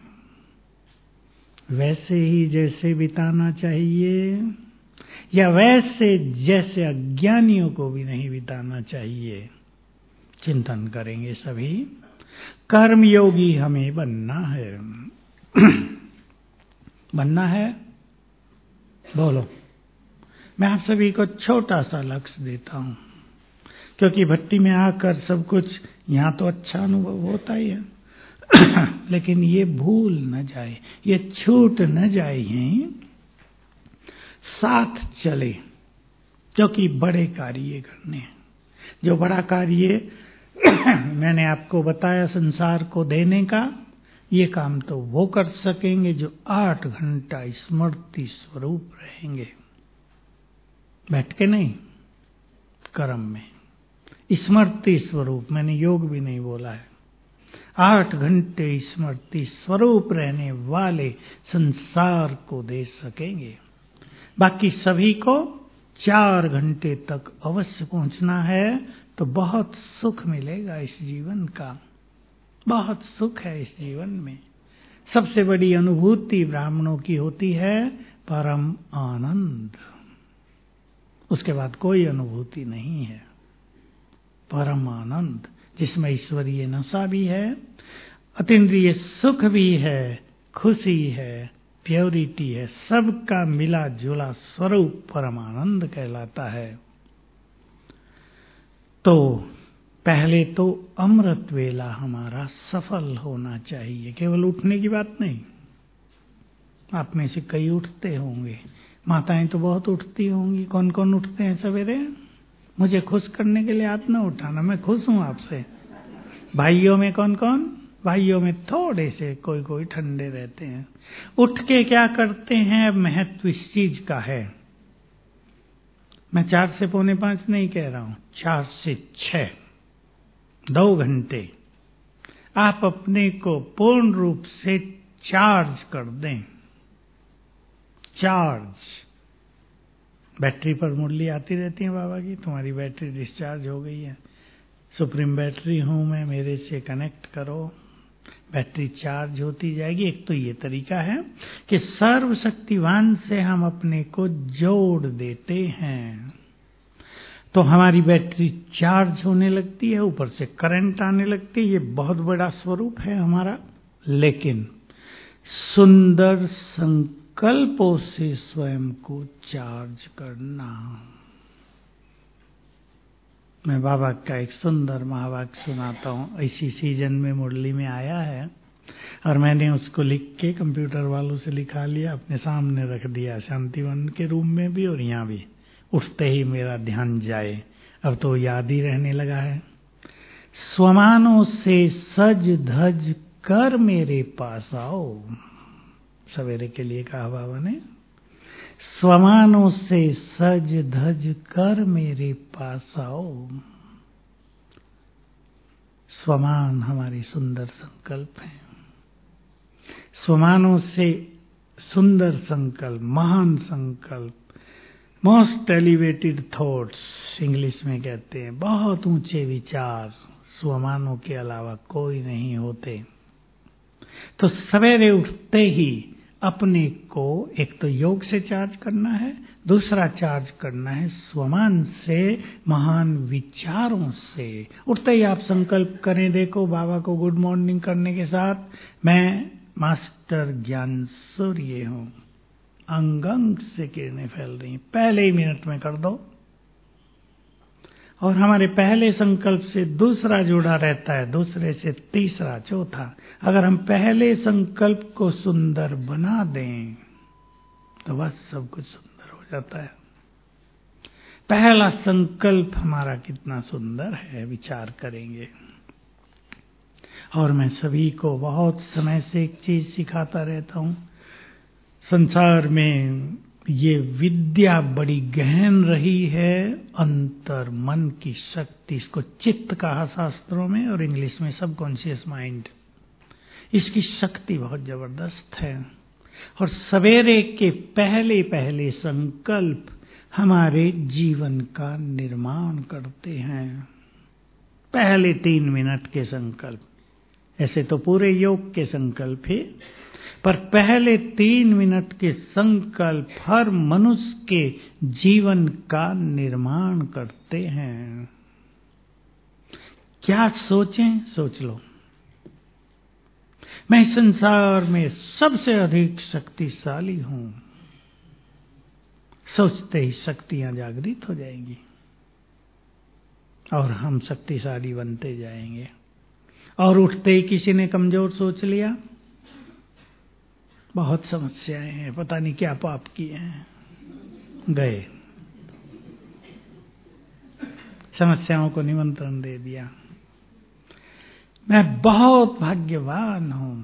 वैसे ही जैसे बिताना चाहिए या वैसे जैसे अज्ञानियों को भी नहीं बिताना चाहिए, चिंतन करेंगे सभी। कर्मयोगी हमें बनना है। बनना है, बोलो। मैं आप सभी को छोटा सा लक्ष्य देता हूं, क्योंकि भट्टी में आकर सब कुछ यहां तो अच्छा अनुभव होता ही है, लेकिन ये भूल न जाए, ये छूट न जाए, हैं साथ चले, क्योंकि बड़े कार्य करने हैं। जो बड़ा कार्य मैंने आपको बताया संसार को देने का, ये काम तो वो कर सकेंगे जो आठ घंटा स्मृति स्वरूप रहेंगे, बैठ के नहीं, कर्म में। स्मृति स्वरूप, मैंने योग भी नहीं बोला है। आठ घंटे स्मृति स्वरूप रहने वाले संसार को दे सकेंगे। बाकी सभी को चार घंटे तक अवश्य पहुंचना है, तो बहुत सुख मिलेगा इस जीवन का। बहुत सुख है इस जीवन में। सबसे बड़ी अनुभूति ब्राह्मणों की होती है परम आनंद। उसके बाद कोई अनुभूति नहीं है। परम आनंद जिसमें ईश्वरीय नशा भी है, अतीन्द्रिय सुख भी है, खुशी है, प्योरिटी है, सबका मिला जुला स्वरूप परमानंद कहलाता है। तो पहले तो अमृत वेला हमारा सफल होना चाहिए। केवल उठने की बात नहीं, आप में से कई उठते होंगे, माताएं तो बहुत उठती होंगी। कौन कौन उठते हैं सवेरे? मुझे खुश करने के लिए हाथ न उठाना, मैं खुश हूं आपसे। भाइयों में कौन कौन? भाइयों में थोड़े से कोई कोई ठंडे रहते हैं। उठ के क्या करते हैं? महत्व इस चीज का है। मैं चार से पौने पांच नहीं कह रहा हूं, चार से छह, दो घंटे आप अपने को पूर्ण रूप से चार्ज कर दें। चार्ज, बैटरी पर मुरली आती रहती है बाबा की, तुम्हारी बैटरी डिस्चार्ज हो गई है, सुप्रीम बैटरी हूं मैं, मेरे से कनेक्ट करो, बैटरी चार्ज होती जाएगी। एक तो ये तरीका है कि सर्वशक्तिवान से हम अपने को जोड़ देते हैं, तो हमारी बैटरी चार्ज होने लगती है, ऊपर से करंट आने लगती है। ये बहुत बड़ा स्वरूप है हमारा। लेकिन सुंदर संकल्पों से स्वयं को चार्ज करना। मैं बाबा का एक सुंदर महावाक्य सुनाता हूँ। इसी सीजन में मुरली में आया है और मैंने उसको लिख के कंप्यूटर वालों से लिखा लिया, अपने सामने रख दिया, शांतिवन के रूम में भी और यहाँ भी। उठते ही मेरा ध्यान जाए, अब तो याद ही रहने लगा है। स्वमानों से सज धज कर मेरे पास आओ, सवेरे के लिए कहा बाबा ने। स्वमानों से सज धज कर मेरे पास आओ। स्वमान हमारी सुंदर संकल्प है। स्वमानों से सुंदर संकल्प, महान संकल्प, मोस्ट एलिवेटेड थॉट्स इंग्लिश में कहते हैं। बहुत ऊंचे विचार स्वमानों के अलावा कोई नहीं होते। तो सवेरे उठते ही अपने को एक तो योग से चार्ज करना है, दूसरा चार्ज करना है स्वमान से, महान विचारों से। उठते ही आप संकल्प करें, देखो बाबा को गुड मॉर्निंग करने के साथ, मैं मास्टर ज्ञान सूर्य हूं, अंग अंग से किरणें फैल रही, पहले ही मिनट में कर दो। और हमारे पहले संकल्प से दूसरा जुड़ा रहता है, दूसरे से तीसरा, चौथा। अगर हम पहले संकल्प को सुंदर बना दें तो बस सब कुछ सुंदर हो जाता है। पहला संकल्प हमारा कितना सुंदर है, विचार करेंगे। और मैं सभी को बहुत समय से एक चीज सिखाता रहता हूं, संसार में ये विद्या बड़ी गहन रही है, अंतर मन की शक्ति, इसको चित्त कहा शास्त्रों में, और इंग्लिश में सबकॉन्शियस माइंड। इसकी शक्ति बहुत जबरदस्त है। और सवेरे के पहले पहले संकल्प हमारे जीवन का निर्माण करते हैं। पहले तीन मिनट के संकल्प, ऐसे तो पूरे योग के संकल्प ही, पर पहले तीन मिनट के संकल्प हर मनुष्य के जीवन का निर्माण करते हैं। क्या सोचें, सोच लो, मैं इस संसार में सबसे अधिक शक्तिशाली हूं। सोचते ही शक्तियां जागृत हो जाएंगी और हम शक्तिशाली बनते जाएंगे। और उठते ही किसी ने कमजोर सोच लिया, बहुत समस्याएं हैं, पता नहीं क्या पाप किए हैं, गए, समस्याओं को निमंत्रण दे दिया। मैं बहुत भाग्यवान हूं,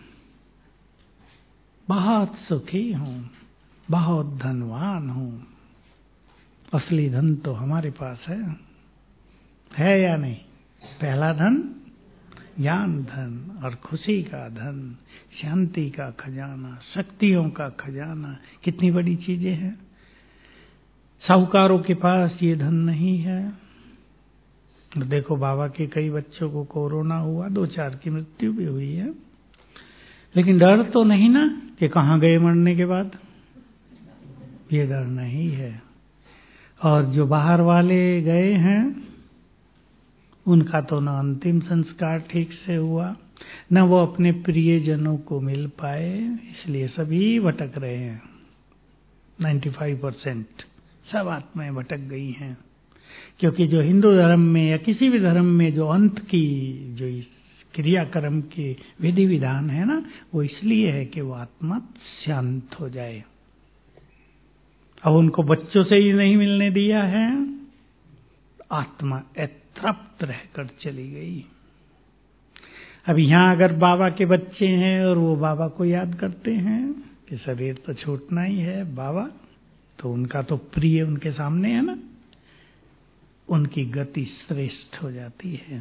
बहुत सुखी हूं, बहुत धनवान हूं। असली धन तो हमारे पास है, है या नहीं? पहला धन ज्ञान धन और खुशी का धन, शांति का खजाना, शक्तियों का खजाना, कितनी बड़ी चीजें हैं। साहूकारों के पास ये धन नहीं है। देखो बाबा के कई बच्चों को कोरोना हुआ, दो चार की मृत्यु भी हुई है, लेकिन डर तो नहीं ना कि कहां गए मरने के बाद, ये डर नहीं है। और जो बाहर वाले गए हैं उनका तो न अंतिम संस्कार ठीक से हुआ, न वो अपने प्रियजनों को मिल पाए, इसलिए सभी भटक रहे हैं। पचानवे परसेंट सब आत्माएं भटक गई हैं, क्योंकि जो हिंदू धर्म में या किसी भी धर्म में जो अंत की जो क्रियाक्रम के विधि विधान है ना, वो इसलिए है कि वो आत्मा शांत हो जाए। अब उनको बच्चों से ही नहीं मिलने दिया है, आत्मा तृप्त रहकर चली गई। अब यहां अगर बाबा के बच्चे हैं और वो बाबा को याद करते हैं कि शरीर तो छूटना ही है बाबा, तो उनका तो प्रिय उनके सामने है ना, उनकी गति श्रेष्ठ हो जाती है।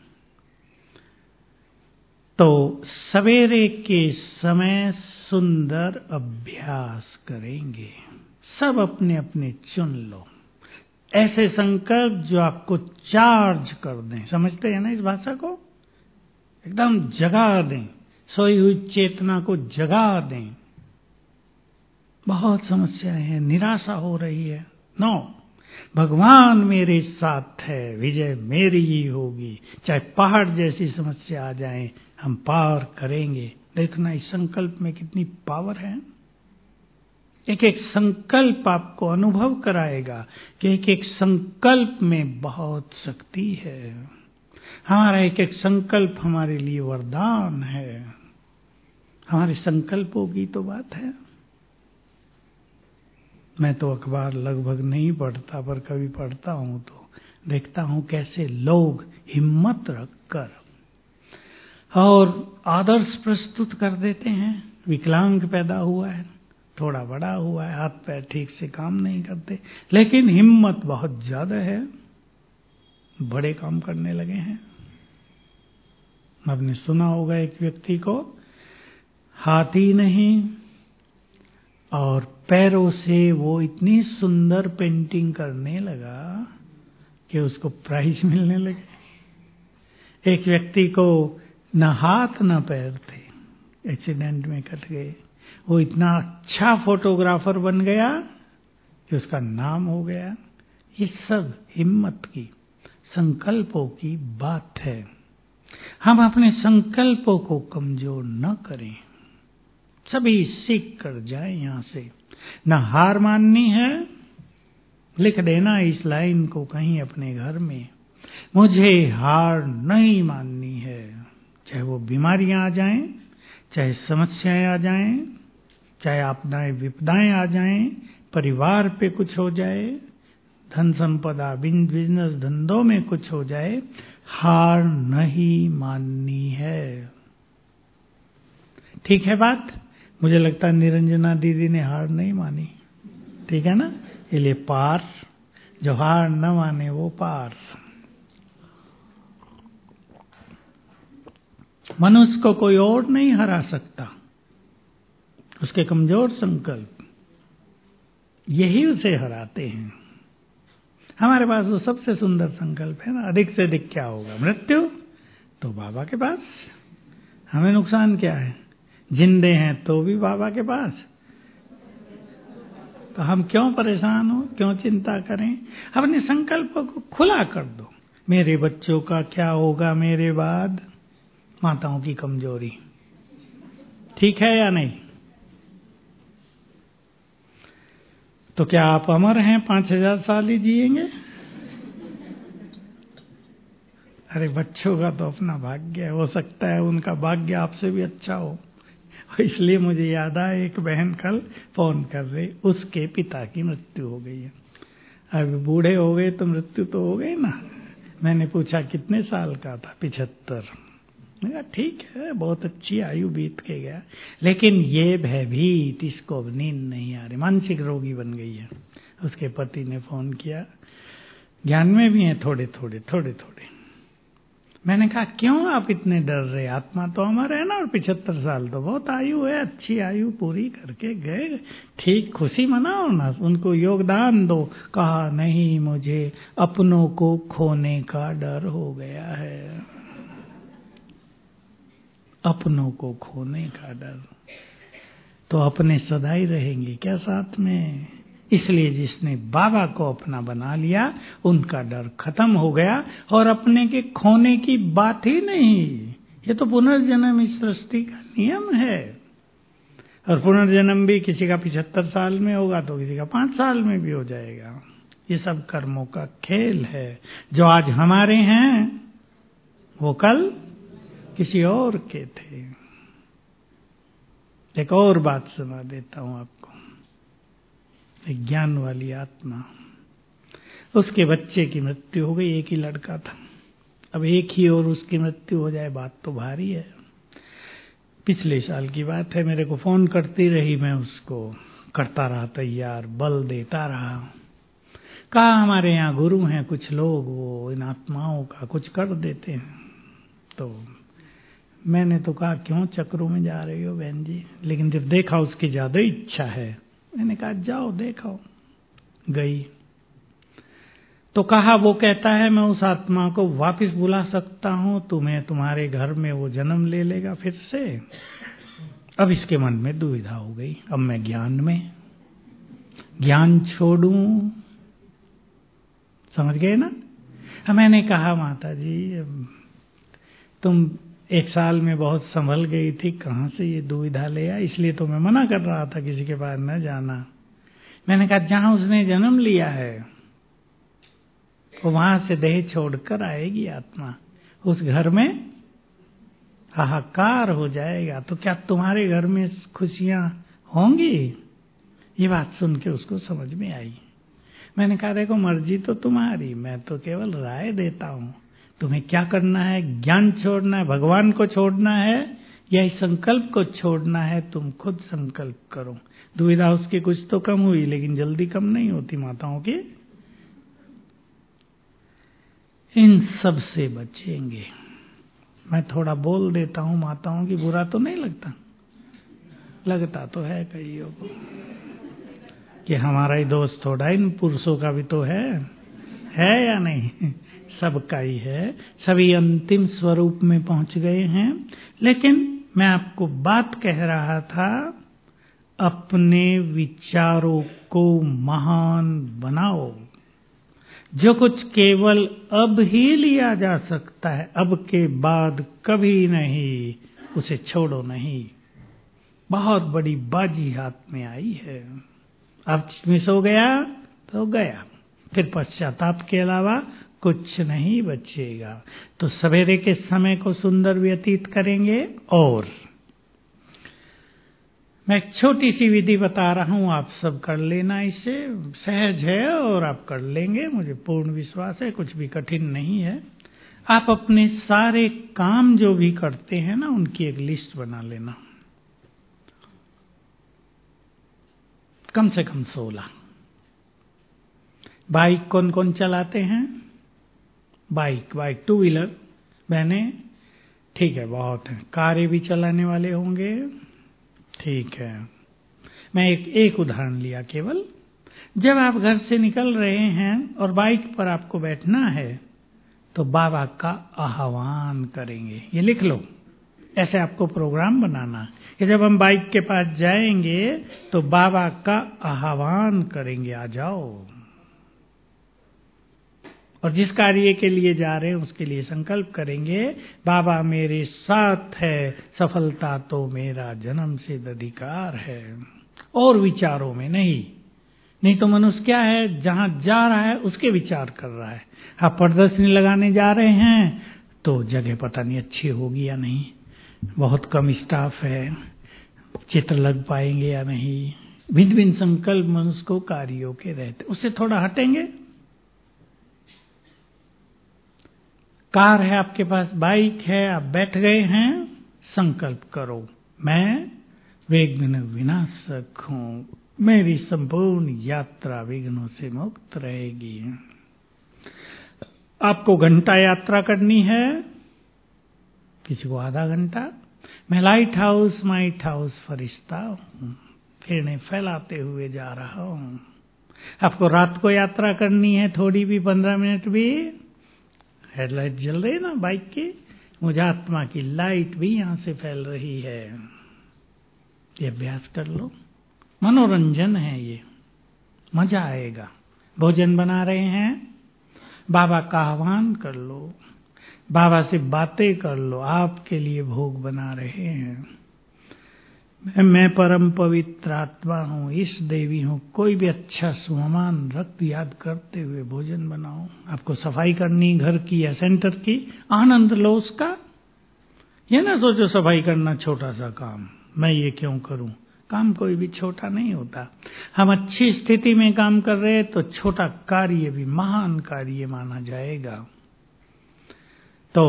तो सवेरे के समय सुंदर अभ्यास करेंगे, सब अपने अपने चुन लो ऐसे संकल्प जो आपको चार्ज कर दें। समझते हैं ना इस भाषा को? एकदम जगा दें, सोई हुई चेतना को जगा दें। बहुत समस्याएं हैं, निराशा हो रही है, नो, भगवान मेरे साथ है, विजय मेरी ही होगी। चाहे पहाड़ जैसी समस्या आ जाए, हम पार करेंगे। देखना इस संकल्प में कितनी पावर है। एक एक संकल्प आपको अनुभव कराएगा कि एक एक संकल्प में बहुत शक्ति है। हमारा एक एक संकल्प हमारे लिए वरदान है। हमारे संकल्पों की तो बात है। मैं तो अखबार लगभग नहीं पढ़ता, पर कभी पढ़ता हूं तो देखता हूं कैसे लोग हिम्मत रखकर और आदर्श प्रस्तुत कर देते हैं। विकलांग पैदा हुआ है, थोड़ा बड़ा हुआ है, हाथ पैर ठीक से काम नहीं करते, लेकिन हिम्मत बहुत ज्यादा है, बड़े काम करने लगे हैं। आपने सुना होगा एक व्यक्ति को हाथ ही नहीं और पैरों से वो इतनी सुंदर पेंटिंग करने लगा कि उसको प्राइज मिलने लगे। एक व्यक्ति को न हाथ न पैर थे, एक्सीडेंट में कट गए, वो इतना अच्छा फोटोग्राफर बन गया कि उसका नाम हो गया। ये सब हिम्मत की, संकल्पों की बात है। हम अपने संकल्पों को कमजोर न करें। सभी सीख कर जाए यहां से। न हार माननी है, लिख देना इस लाइन को कहीं अपने घर में, मुझे हार नहीं माननी है। चाहे वो बीमारियां आ जाएं, चाहे समस्याएं आ जाएं, चाहे आपदाएं विपदाएं आ जाएं, परिवार पे कुछ हो जाए, धन संपदा बिजनेस धंधों में कुछ हो जाए, हार नहीं माननी है। ठीक है बात? मुझे लगता है निरंजना दीदी ने हार नहीं मानी। ठीक है ना? इसलिए पार, जो हार न माने वो पार। मनुष्य को कोई और नहीं हरा सकता, उसके कमजोर संकल्प यही उसे हराते हैं। हमारे पास वो सबसे सुंदर संकल्प है ना, अधिक से अधिक क्या होगा? मृत्यु। तो बाबा के पास। हमें नुकसान क्या है? जिंदे हैं तो भी बाबा के पास। तो हम क्यों परेशान हो, क्यों चिंता करें? अपने संकल्पों को खुला कर दो। मेरे बच्चों का क्या होगा मेरे बाद? माताओं की कमजोरी। ठीक है या नहीं? तो क्या आप अमर हैं, पांच हजार साल ही जिएंगे? अरे बच्चों का तो अपना भाग्य है, हो सकता है उनका भाग्य आपसे भी अच्छा हो। इसलिए मुझे याद आया, एक बहन कल फोन कर रही, उसके पिता की मृत्यु हो गई है। अब बूढ़े हो गए तो मृत्यु तो हो गई ना। मैंने पूछा कितने साल का था? पिछहत्तर। मैंने कहा ठीक है, बहुत अच्छी आयु बीत के गया, लेकिन ये भयभीत, इसको नींद नहीं आ रही, मानसिक रोगी बन गई है। उसके पति ने फोन किया, ज्ञान में भी है थोड़े थोड़े थोड़े थोड़े। मैंने कहा क्यों आप इतने डर रहे? आत्मा तो अमर है ना, और पिछहत्तर साल तो बहुत आयु है, अच्छी आयु पूरी करके गए। ठीक, खुशी मनाओ ना, उनको योगदान दो। कहा नहीं, मुझे अपनों को खोने का डर हो गया है। अपनों को खोने का डर। तो अपने सदा ही रहेंगे क्या साथ में? इसलिए जिसने बाबा को अपना बना लिया, उनका डर खत्म हो गया, और अपने के खोने की बात ही नहीं। ये तो पुनर्जन्म इस सृष्टि का नियम है। और पुनर्जन्म भी किसी का पिछहत्तर साल में होगा तो किसी का पांच साल में भी हो जाएगा। ये सब कर्मों का खेल है। जो आज हमारे हैं वो कल किसी और के थे। एक और बात सुना देता हूं आपको। एक ज्ञान वाली आत्मा, उसके बच्चे की मृत्यु हो गई, एक ही लड़का था। अब एक ही और उसकी मृत्यु हो जाए, बात तो भारी है। पिछले साल की बात है, मेरे को फोन करती रही, मैं उसको करता रहा तैयार, बल देता रहा। कहा हमारे यहाँ गुरु हैं कुछ लोग, वो इन आत्माओं का कुछ कर देते हैं। तो मैंने तो कहा क्यों चक्रों में जा रही हो बहन जी, लेकिन जब देखा उसकी ज्यादा इच्छा है, मैंने कहा जाओ देखो। गई तो कहा, वो कहता है मैं उस आत्मा को वापस बुला सकता हूं, तुम्हें तुम्हारे घर में वो जन्म ले लेगा फिर से। अब इसके मन में दुविधा हो गई। अब मैं ज्ञान में ज्ञान छोड़ूं, समझ गए ना? अब मैंने कहा माता जी तुम एक साल में बहुत संभल गई थी, कहां से ये दुविधा ले आया? इसलिए तो मैं मना कर रहा था किसी के पास न जाना। मैंने कहा जहां उसने जन्म लिया है वो वहां से देह छोड़कर आएगी आत्मा, उस घर में हाहाकार हो जाएगा। तो क्या तुम्हारे घर में खुशियां होंगी? ये बात सुन के उसको समझ में आई। मैंने कहा देखो मर्जी तो तुम्हारी, मैं तो केवल राय देता हूं। तुम्हें क्या करना है? ज्ञान छोड़ना है, भगवान को छोड़ना है, या इस संकल्प को छोड़ना है? तुम खुद संकल्प करो। दुविधा उसकी कुछ तो कम हुई, लेकिन जल्दी कम नहीं होती माताओं की। इन सब से बचेंगे। मैं थोड़ा बोल देता हूं माताओं की, बुरा तो नहीं लगता? लगता तो है कईयों को कि हमारा ही दोस्त थोड़ा, इन पुरुषों का भी तो है, है या नहीं? सबका ही है। सभी अंतिम स्वरूप में पहुंच गए हैं। लेकिन मैं आपको बात कह रहा था, अपने विचारों को महान बनाओ। जो कुछ केवल अब ही लिया जा सकता है, अब के बाद कभी नहीं, उसे छोड़ो नहीं। बहुत बड़ी बाजी हाथ में आई है। अब मिस हो गया तो गया, फिर पश्चाताप के अलावा कुछ नहीं बचेगा। तो सवेरे के समय को सुंदर व्यतीत करेंगे। और मैं एक छोटी सी विधि बता रहा हूं, आप सब कर लेना। इसे सहज है और आप कर लेंगे, मुझे पूर्ण विश्वास है, कुछ भी कठिन नहीं है। आप अपने सारे काम जो भी करते हैं ना, उनकी एक लिस्ट बना लेना, कम से कम सोलह। बाइक कौन कौन चलाते हैं? बाइक बाइक टू व्हीलर बहने, ठीक है, बहुत है। कारें भी चलाने वाले होंगे, ठीक है। मैं एक एक उदाहरण लिया केवल। जब आप घर से निकल रहे हैं और बाइक पर आपको बैठना है, तो बाबा का आह्वान करेंगे। ये लिख लो, ऐसे आपको प्रोग्राम बनाना कि जब हम बाइक के पास जाएंगे तो बाबा का आह्वान करेंगे, आ जाओ। और जिस कार्य के लिए जा रहे हैं उसके लिए संकल्प करेंगे, बाबा मेरे साथ है, सफलता तो मेरा जन्म सिद्ध अधिकार है। और विचारों में नहीं, नहीं तो मनुष्य क्या है, जहां जा रहा है उसके विचार कर रहा है। आप प्रदर्शनी लगाने जा रहे हैं तो जगह पता नहीं अच्छी होगी या नहीं, बहुत कम स्टाफ है, चित्र लग पाएंगे या नहीं। भिन्न भिन्न संकल्प मनुष्य को कार्यों के रहते, उससे थोड़ा हटेंगे। कार है आपके पास, बाइक है, आप बैठ गए हैं, संकल्प करो, मैं विघ्न विनाशक हूं, मेरी संपूर्ण यात्रा विघ्नों से मुक्त रहेगी। आपको घंटा यात्रा करनी है, किसी को आधा घंटा। मैं लाइट हाउस माइट हाउस फरिश्ता हूं, फिरने फैलाते हुए जा रहा हूं। आपको रात को यात्रा करनी है, थोड़ी भी, पंद्रह मिनट भी, हेडलाइट जल रही है ना बाइक की, मुझे आत्मा की लाइट भी यहां से फैल रही है। ये अभ्यास कर लो, मनोरंजन है ये, मजा आएगा। भोजन बना रहे हैं, बाबा का आह्वान कर लो, बाबा से बातें कर लो, आपके लिए भोग बना रहे हैं। मैं परम पवित्र आत्मा हूँ, इस देवी हूँ। कोई भी अच्छा सुममान रक्त याद करते हुए भोजन बनाओ। आपको सफाई करनी घर की या सेंटर की, आनंद लो उसका। ये ना सोचो सफाई करना छोटा सा काम, मैं ये क्यों करूं। काम कोई भी छोटा नहीं होता। हम अच्छी स्थिति में काम कर रहे हैं तो छोटा कार्य भी महान कार्य माना जाएगा। तो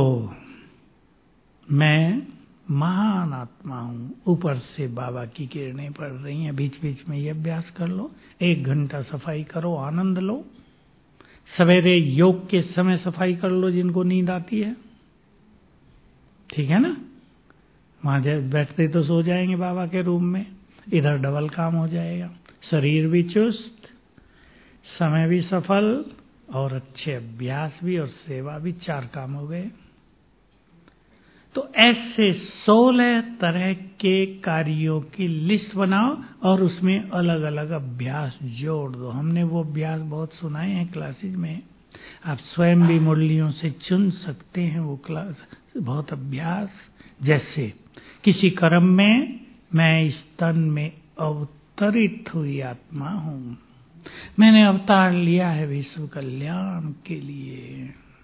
मैं महान आत्मा हूं, ऊपर से बाबा की किरणें पड़ रही हैं। बीच बीच में ये अभ्यास कर लो, एक घंटा सफाई करो, आनंद लो। सवेरे योग के समय सफाई कर लो जिनको नींद आती है, ठीक है ना। वहां बैठते तो सो जाएंगे बाबा के रूम में, इधर डबल काम हो जाएगा, शरीर भी चुस्त, समय भी सफल, और अच्छे अभ्यास भी और सेवा भी, चार काम हो गए। तो ऐसे सोलह तरह के कार्यों की लिस्ट बनाओ और उसमें अलग अलग अभ्यास जोड़ दो। हमने वो अभ्यास बहुत सुनाए हैं क्लासेज में, आप स्वयं भी मुरलियों से चुन सकते हैं वो क्लास, बहुत अभ्यास। जैसे किसी कर्म में, मैं इस तन में अवतरित हुई आत्मा हूं, मैंने अवतार लिया है विश्व कल्याण के लिए।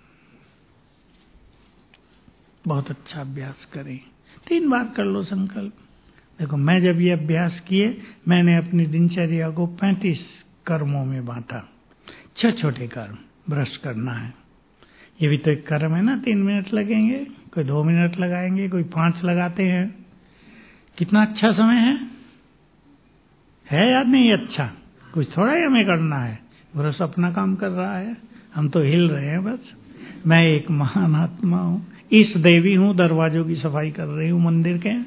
बहुत अच्छा अभ्यास करें, तीन बार कर लो संकल्प। देखो, मैं जब ये अभ्यास किए, मैंने अपनी दिनचर्या को पैंतीस कर्मों में बांटा। छह छोटे कर्म, ब्रश करना है, ये भी तो एक कर्म है ना, तीन मिनट लगेंगे, कोई दो मिनट लगाएंगे, कोई पांच लगाते हैं। कितना अच्छा समय है, है याद नहीं अच्छा, कुछ थोड़ा ही हमें करना है, ब्रश अपना काम कर रहा है, हम तो हिल रहे हैं बस। मैं एक महान आत्मा हूं, इस देवी हूं, दरवाजों की सफाई कर रही हूं मंदिर के,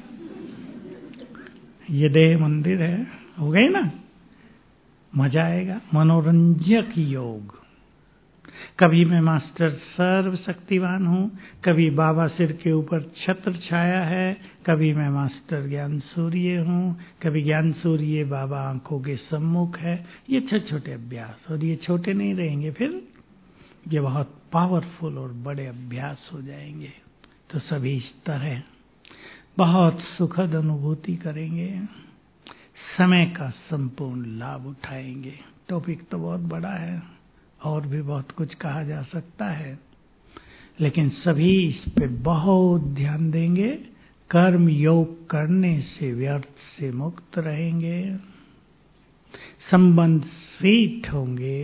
ये देह मंदिर है, हो गए ना, मजा आएगा। मनोरंजक योग, कभी मैं मास्टर सर्व शक्तिवान हूँ, कभी बाबा सिर के ऊपर छत्र छाया है, कभी मैं मास्टर ज्ञान सूर्य हूँ, कभी ज्ञान सूर्य बाबा आंखों के सम्मुख है। ये छोटे छोटे अभ्यास, और ये छोटे नहीं रहेंगे, फिर ये बहुत पावरफुल और बड़े अभ्यास हो जाएंगे। तो सभी इस तरह बहुत सुखद अनुभूति करेंगे, समय का संपूर्ण लाभ उठाएंगे। टॉपिक तो बहुत बड़ा है, और भी बहुत कुछ कहा जा सकता है, लेकिन सभी इस पे बहुत ध्यान देंगे। कर्म योग करने से व्यर्थ से मुक्त रहेंगे, संबंध स्वीट होंगे,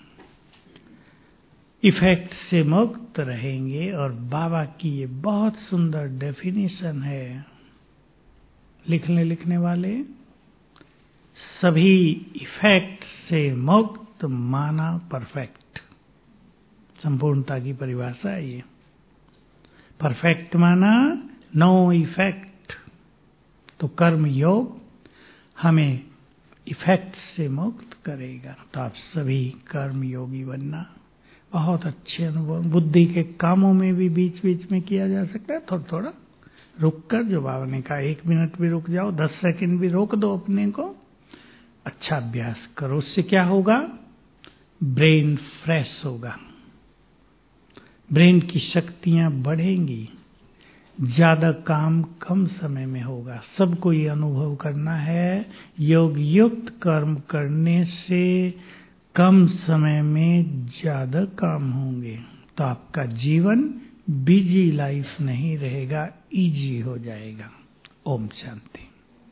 इफेक्ट से मुक्त रहेंगे। और बाबा की ये बहुत सुंदर डेफिनेशन है, लिखने लिखने वाले, सभी इफेक्ट से मुक्त माना परफेक्ट। संपूर्णता की परिभाषा है ये। परफेक्ट माना नो इफेक्ट। तो कर्म योग हमें इफेक्ट से मुक्त करेगा। तो आप सभी कर्म योगी बनना। बहुत अच्छे अनुभव बुद्धि के कामों में भी बीच बीच में किया जा सकता है, थोड़ा थोड़ा रुक कर। जो बाबा ने कहा एक मिनट भी रुक जाओ, दस सेकंड भी रोक दो अपने को, अच्छा अभ्यास करो। उससे क्या होगा? ब्रेन फ्रेश होगा, ब्रेन की शक्तियां बढ़ेंगी, ज्यादा काम कम समय में होगा। सबको ये अनुभव करना है, योग युक्त कर्म करने से कम समय में ज्यादा काम होंगे। तो आपका जीवन बिजी लाइफ नहीं रहेगा, इजी हो जाएगा। ओम शांति।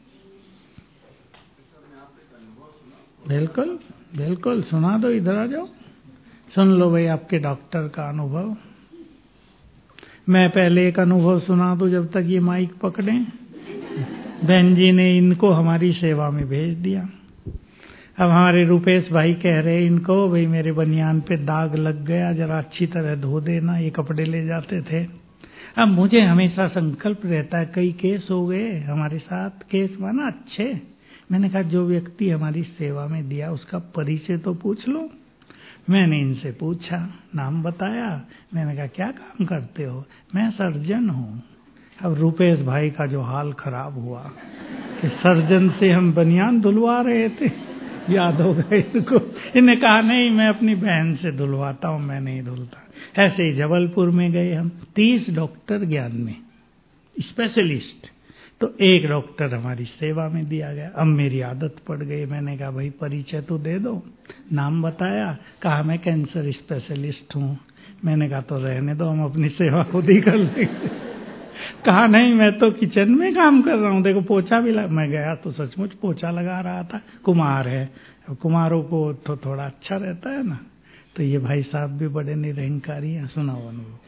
बिल्कुल बिल्कुल, सुना दो, इधर आ जाओ, सुन लो भाई आपके डॉक्टर का अनुभव। मैं पहले एक अनुभव सुना दूं जब तक ये माइक पकड़े। बहन जी ने इनको हमारी सेवा में भेज दिया। अब हमारे रुपेश भाई कह रहे इनको, भाई मेरे बनियान पे दाग लग गया, जरा अच्छी तरह धो देना। ये कपड़े ले जाते थे। अब मुझे हमेशा संकल्प रहता है, कई केस हो गए हमारे साथ, केस माना अच्छे। मैंने कहा जो व्यक्ति हमारी सेवा में दिया उसका परिचय तो पूछ लो। मैंने इनसे पूछा, नाम बताया। मैंने कहा क्या काम करते हो? मैं सर्जन हूँ। अब रुपेश भाई का जो हाल खराब हुआ कि सर्जन से हम बनियान धुलवा रहे थे, याद हो गए इनको। इन्हें कहा नहीं, मैं अपनी बहन से धुलवाता हूँ, मैं नहीं धुलता। ऐसे ही जबलपुर में गए हम, तीस डॉक्टर ज्ञान में स्पेशलिस्ट, तो एक डॉक्टर हमारी सेवा में दिया गया। अब मेरी आदत पड़ गई, मैंने कहा भाई परिचय तो दे दो। नाम बताया, कहा मैं कैंसर स्पेशलिस्ट हूँ। मैंने कहा तो रहने दो, हम अपनी सेवा खुद ही कर लेंगे। कहा नहीं, मैं तो किचन में काम कर रहा हूँ, देखो पोछा भी लगा। मैं गया तो सचमुच पोछा लगा रहा था। कुमार है, कुमारों को तो थोड़ा अच्छा रहता है ना। तो ये भाई साहब भी बड़े निरंकारी हैं। सुनाओ अनुभव।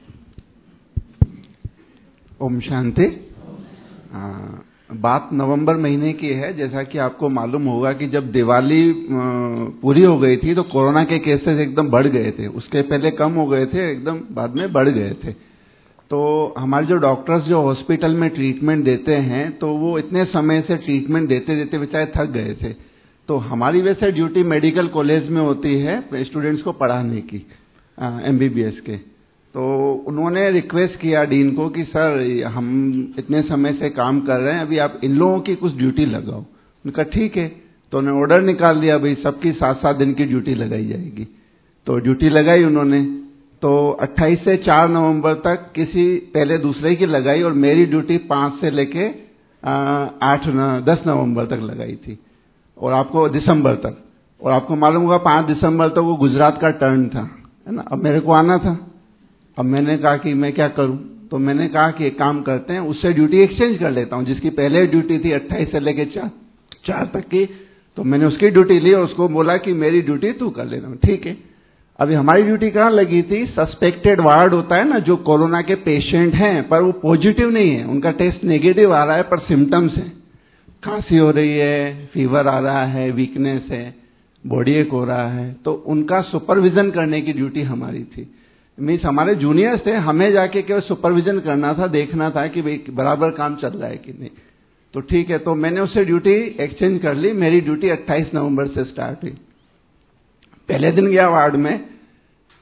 ओम शांति। आ, बात नवंबर महीने की है। जैसा कि आपको मालूम होगा कि जब दिवाली पूरी हो गई थी तो कोरोना के केसेस एकदम बढ़ गए थे। उसके पहले कम हो गए थे, एकदम बाद में बढ़ गए थे। तो हमारे जो डॉक्टर्स जो हॉस्पिटल में ट्रीटमेंट देते हैं, तो वो इतने समय से ट्रीटमेंट देते देते बेचारे थक गए थे। तो हमारी वैसे ड्यूटी मेडिकल कॉलेज में होती है स्टूडेंट्स को पढ़ाने की, एमबीबीएस के। तो उन्होंने रिक्वेस्ट किया डीन को कि सर हम इतने समय से काम कर रहे हैं, अभी आप इन लोगों की कुछ ड्यूटी लगाओ। उनका ठीक है। तो उन्होंने ऑर्डर निकाल दिया, भाई सबकी सात सात दिन की ड्यूटी लगाई जाएगी। तो ड्यूटी लगाई उन्होंने। तो अट्ठाईस से चार नवंबर तक किसी पहले दूसरे की लगाई, और मेरी ड्यूटी पांच से लेके आठ न, दस नवंबर तक लगाई थी, और आपको दिसंबर तक। और आपको मालूम होगा पांच दिसंबर तक वो गुजरात का टर्न था, है ना। अब मेरे को आना था। अब मैंने कहा कि मैं क्या करूं, तो मैंने कहा कि एक काम करते हैं, उससे ड्यूटी एक्सचेंज कर लेता हूं। जिसकी पहले ड्यूटी थी अट्ठाईस से लेके चार चार तक की, तो मैंने उसकी ड्यूटी ली और उसको बोला कि मेरी ड्यूटी तू कर लेना। ठीक है। अभी हमारी ड्यूटी कहाँ लगी थी? सस्पेक्टेड वार्ड होता है ना, जो कोरोना के पेशेंट हैं पर वो पॉजिटिव नहीं है, उनका टेस्ट नेगेटिव आ रहा है पर सिम्टम्स है, खांसी हो रही है, फीवर आ रहा है, वीकनेस है, बॉडी एक हो रहा है। तो उनका सुपरविजन करने की ड्यूटी हमारी थी। मीन्स हमारे जूनियर्स थे, हमें जाके केवल सुपरविजन करना था, देखना था कि भाई बराबर काम चल रहा है कि नहीं। तो ठीक है, तो मैंने उससे ड्यूटी एक्सचेंज कर ली। मेरी ड्यूटी अट्ठाईस नवंबर से स्टार्ट हुई। पहले दिन गया वार्ड में,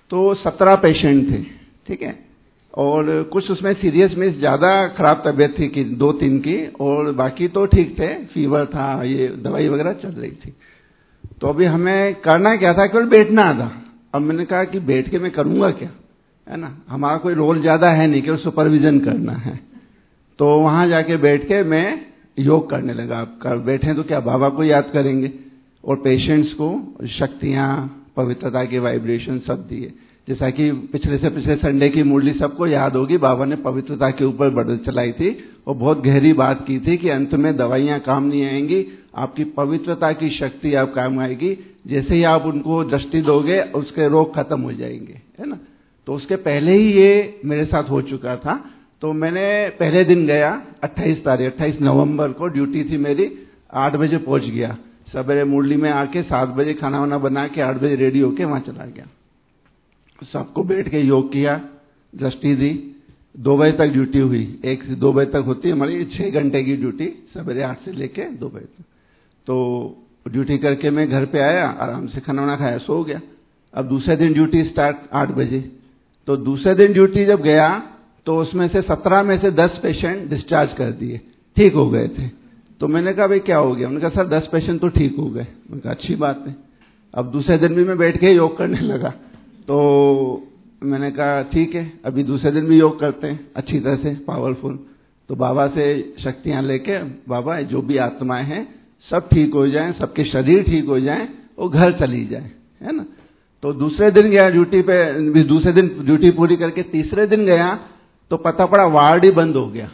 तो सत्रह पेशेंट थे, ठीक है, और कुछ उसमें सीरियस में ज़्यादा खराब तबीयत थी कि दो तीन की, और बाकी तो ठीक थे, फीवर था, ये दवाई वगैरह चल रही थी। तो अभी हमें करना क्या था, केवल बैठना था। अब मैंने कहा कि बैठ के मैं करूँगा क्या, है ना, हमारा कोई रोल ज़्यादा है नहीं, केवल सुपरविजन करना है। तो वहाँ जाके बैठ के मैं योग करने लगा। आप कर बैठे तो क्या बाबा को याद करेंगे, और पेशेंट्स को शक्तियाँ, पवित्रता के वाइब्रेशन सब दिए। जैसा कि पिछले से पिछले संडे की मुरली सबको याद होगी, बाबा ने पवित्रता के ऊपर बढ़ चलाई थी और बहुत गहरी बात की थी कि अंत में दवाइयाँ काम नहीं आएंगी, आपकी पवित्रता की शक्ति आप काम आएगी। जैसे ही आप उनको दृष्टि दोगे उसके रोग खत्म हो जाएंगे, है ना। तो उसके पहले ही ये मेरे साथ हो चुका था। तो मैंने पहले दिन गया, अट्ठाईस तारीख अट्ठाईस नवंबर को ड्यूटी थी मेरी, आठ बजे पहुंच गया। सवेरे मुरली में आके सात बजे खाना वाना बना के आठ बजे रेडी होके वहां चला गया। सबको बैठ के योग किया, दृष्टि दी। दो बजे तक ड्यूटी हुई, एक से दो बजे तक होती है हमारी छह घंटे की ड्यूटी, सवेरे आठ से लेके दो बजे तक। तो ड्यूटी करके मैं घर पे आया, आराम से खाना वाना खाया, सो गया। अब दूसरे दिन ड्यूटी स्टार्ट आठ बजे। तो दूसरे दिन ड्यूटी जब गया तो उसमें से सत्रह में से दस पेशेंट डिस्चार्ज कर दिए, ठीक हो गए थे। तो मैंने कहा भाई क्या हो गया, उन्होंने कहा सर दस पेशेंट तो ठीक हो गए। मैंने कहा अच्छी बात है। अब दूसरे दिन भी मैं बैठ के योग करने लगा। तो मैंने कहा ठीक है, अभी दूसरे दिन भी योग करते हैं अच्छी तरह से, पावरफुल। तो बाबा से शक्तियां लेके, बाबा जो भी आत्माएं हैं सब ठीक हो जाएं, सबके शरीर ठीक हो जाएं और घर चली जाएं, है ना। तो दूसरे दिन गया ड्यूटी पे, दूसरे दिन ड्यूटी पूरी करके तीसरे दिन गया तो पता पड़ा वार्ड ही बंद हो गया।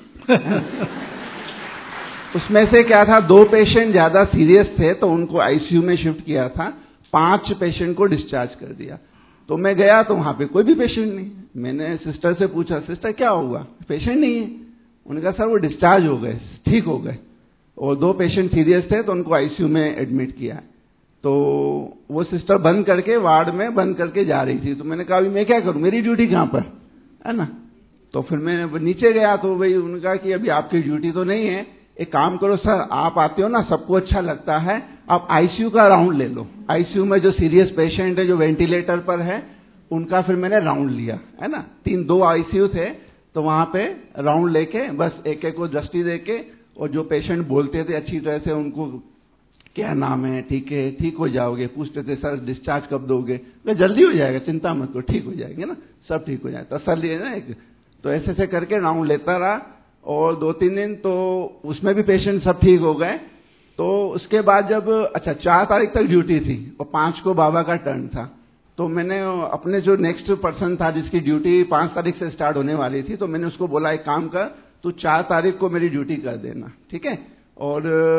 उसमें से क्या था, दो पेशेंट ज्यादा सीरियस थे तो उनको आईसीयू में शिफ्ट किया था, पांच पेशेंट को डिस्चार्ज कर दिया। तो मैं गया तो वहां पे कोई भी पेशेंट नहीं। मैंने सिस्टर से पूछा, सिस्टर क्या हुआ, पेशेंट नहीं है। उन्होंने कहा सर वो डिस्चार्ज हो गए, ठीक हो गए, और दो पेशेंट सीरियस थे तो उनको आईसीयू में एडमिट किया। तो वो सिस्टर बंद करके, वार्ड में बंद करके जा रही थी। तो मैंने कहा अभी मैं क्या करूं, मेरी ड्यूटी कहां पर, है ना। तो फिर मैं नीचे गया तो भाई उन्होंने कहा कि अभी आपकी ड्यूटी तो नहीं है, एक काम करो सर, आप आते हो ना, सबको अच्छा लगता है, आप आईसीयू का राउंड ले लो। आईसीयू में जो सीरियस पेशेंट है, जो वेंटिलेटर पर है, उनका फिर मैंने राउंड लिया, है ना। तीन दो आईसीयू थे तो वहां पे राउंड लेके बस एक एक को दृष्टि देके, और जो पेशेंट बोलते थे अच्छी तरह से उनको क्या नाम है, ठीक है, ठीक हो जाओगे, पूछते थे सर डिस्चार्ज कब दोगे, मैं जल्दी हो जाएगा, चिंता मत करो, ठीक हो जाएंगे ना, सब ठीक हो जाएगा, तसल्ली है ना एक। तो ऐसे ऐसे करके राउंड लेता रहा, और दो तीन दिन तो उसमें भी पेशेंट सब ठीक हो गए। तो उसके बाद जब अच्छा चार तारीख तक ड्यूटी थी और पांच को बाबा का टर्न था, तो मैंने अपने जो नेक्स्ट पर्सन था जिसकी ड्यूटी पांच तारीख से स्टार्ट होने वाली थी, तो मैंने उसको बोला एक काम कर, तू चार तारीख को मेरी ड्यूटी कर देना, ठीक है। और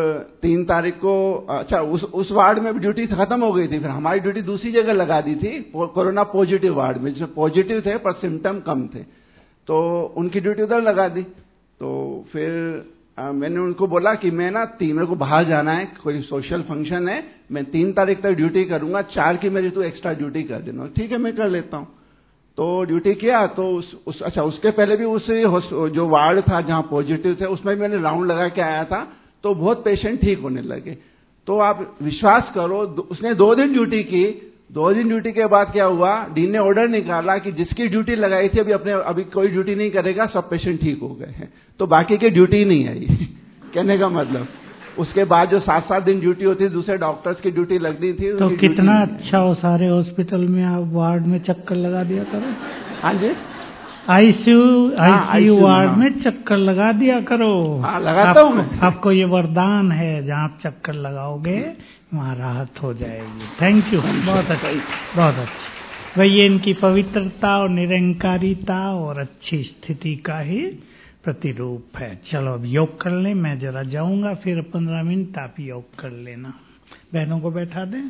तीन तारीख को अच्छा उस उस वार्ड में भी ड्यूटी खत्म हो गई थी, फिर हमारी ड्यूटी दूसरी जगह लगा दी थी, कोरोना पॉजिटिव वार्ड में, जिसमें पॉजिटिव थे पर सिम्टम कम थे, तो उनकी ड्यूटी उधर लगा दी। तो फिर आ, मैंने उनको बोला कि मैं ना तीन मेरे को बाहर जाना है, कोई सोशल फंक्शन है, मैं तीन तारीख तक ड्यूटी करूंगा, चार की मेरी तो एक्स्ट्रा ड्यूटी कर देना। ठीक है मैं कर लेता हूँ। तो ड्यूटी किया तो उस, उस अच्छा उसके पहले भी उस जो वार्ड था जहां पॉजिटिव थे उसमें भी मैंने राउंड लगा के आया था, तो बहुत पेशेंट ठीक होने लगे। तो आप विश्वास करो, उसने दो दिन ड्यूटी की, दो दिन ड्यूटी के बाद क्या हुआ, डी ने ऑर्डर निकाला कि जिसकी ड्यूटी लगाई थी अभी अपने अभी कोई ड्यूटी नहीं करेगा, सब पेशेंट ठीक हो गए हैं, तो बाकी की ड्यूटी नहीं आई। कहने का मतलब उसके बाद जो सात सात दिन ड्यूटी होती, दूसरे डॉक्टर्स की ड्यूटी लगनी थी।
तो कितना अच्छा हो, सारे हॉस्पिटल में आप वार्ड में चक्कर लगा दिया करो।
हाँ जी,
आईसीयू आईसीयू वार्ड में चक्कर लगा दिया करो।
हाँ लगाता हूँ मैं।
आपको ये वरदान है, जहाँ आप चक्कर लगाओगे वहाँ राहत हो जाएगी। थैंक यू, बहुत अच्छा, बहुत अच्छा। भाई ये इनकी पवित्रता और निरंकारिता और अच्छी स्थिति का ही प्रतिरूप है। चलो अब योग कर लें, मैं जरा जाऊंगा, फिर पंद्रह मिनट आप योग कर लेना। बहनों को बैठा दें।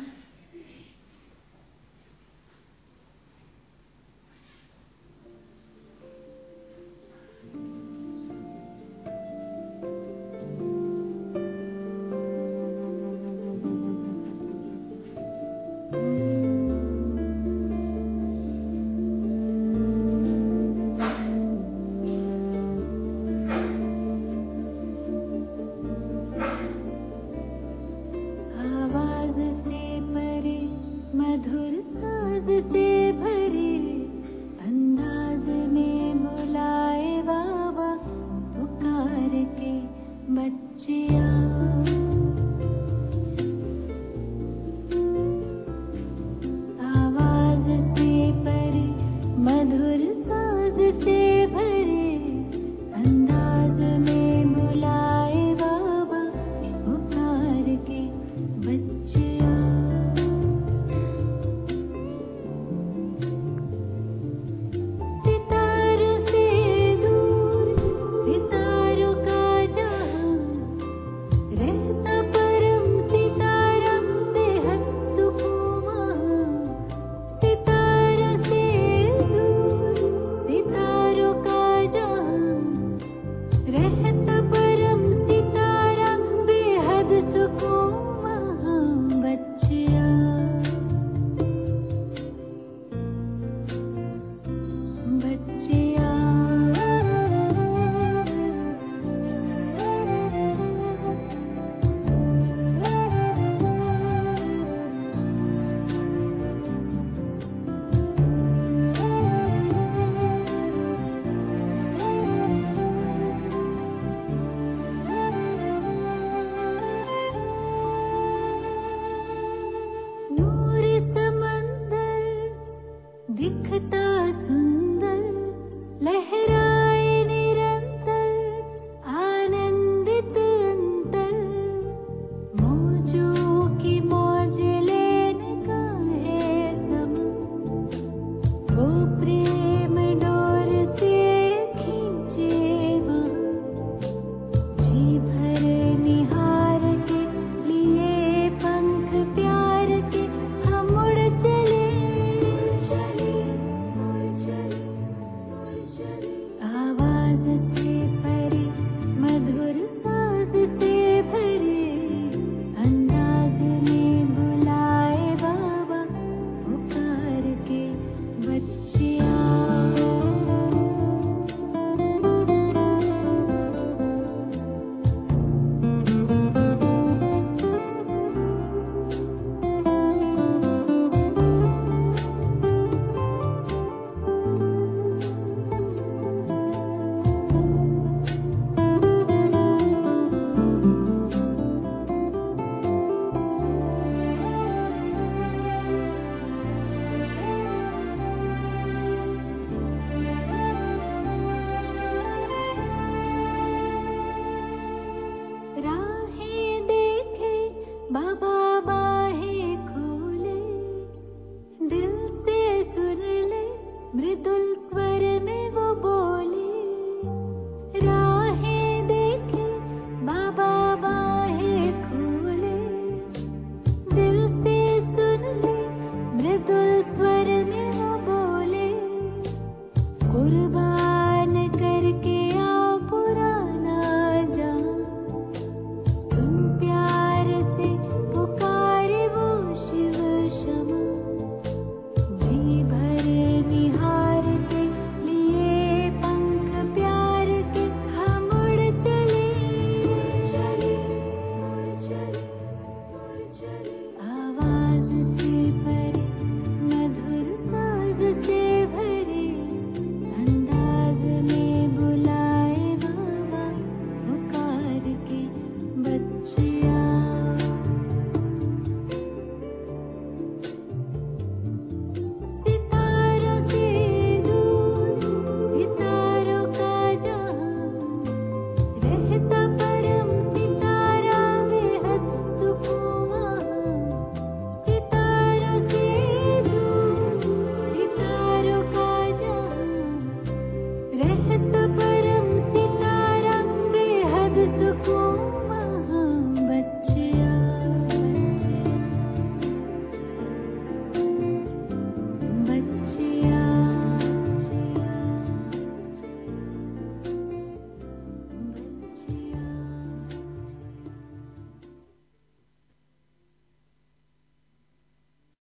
आवाज से दिखता सुंदर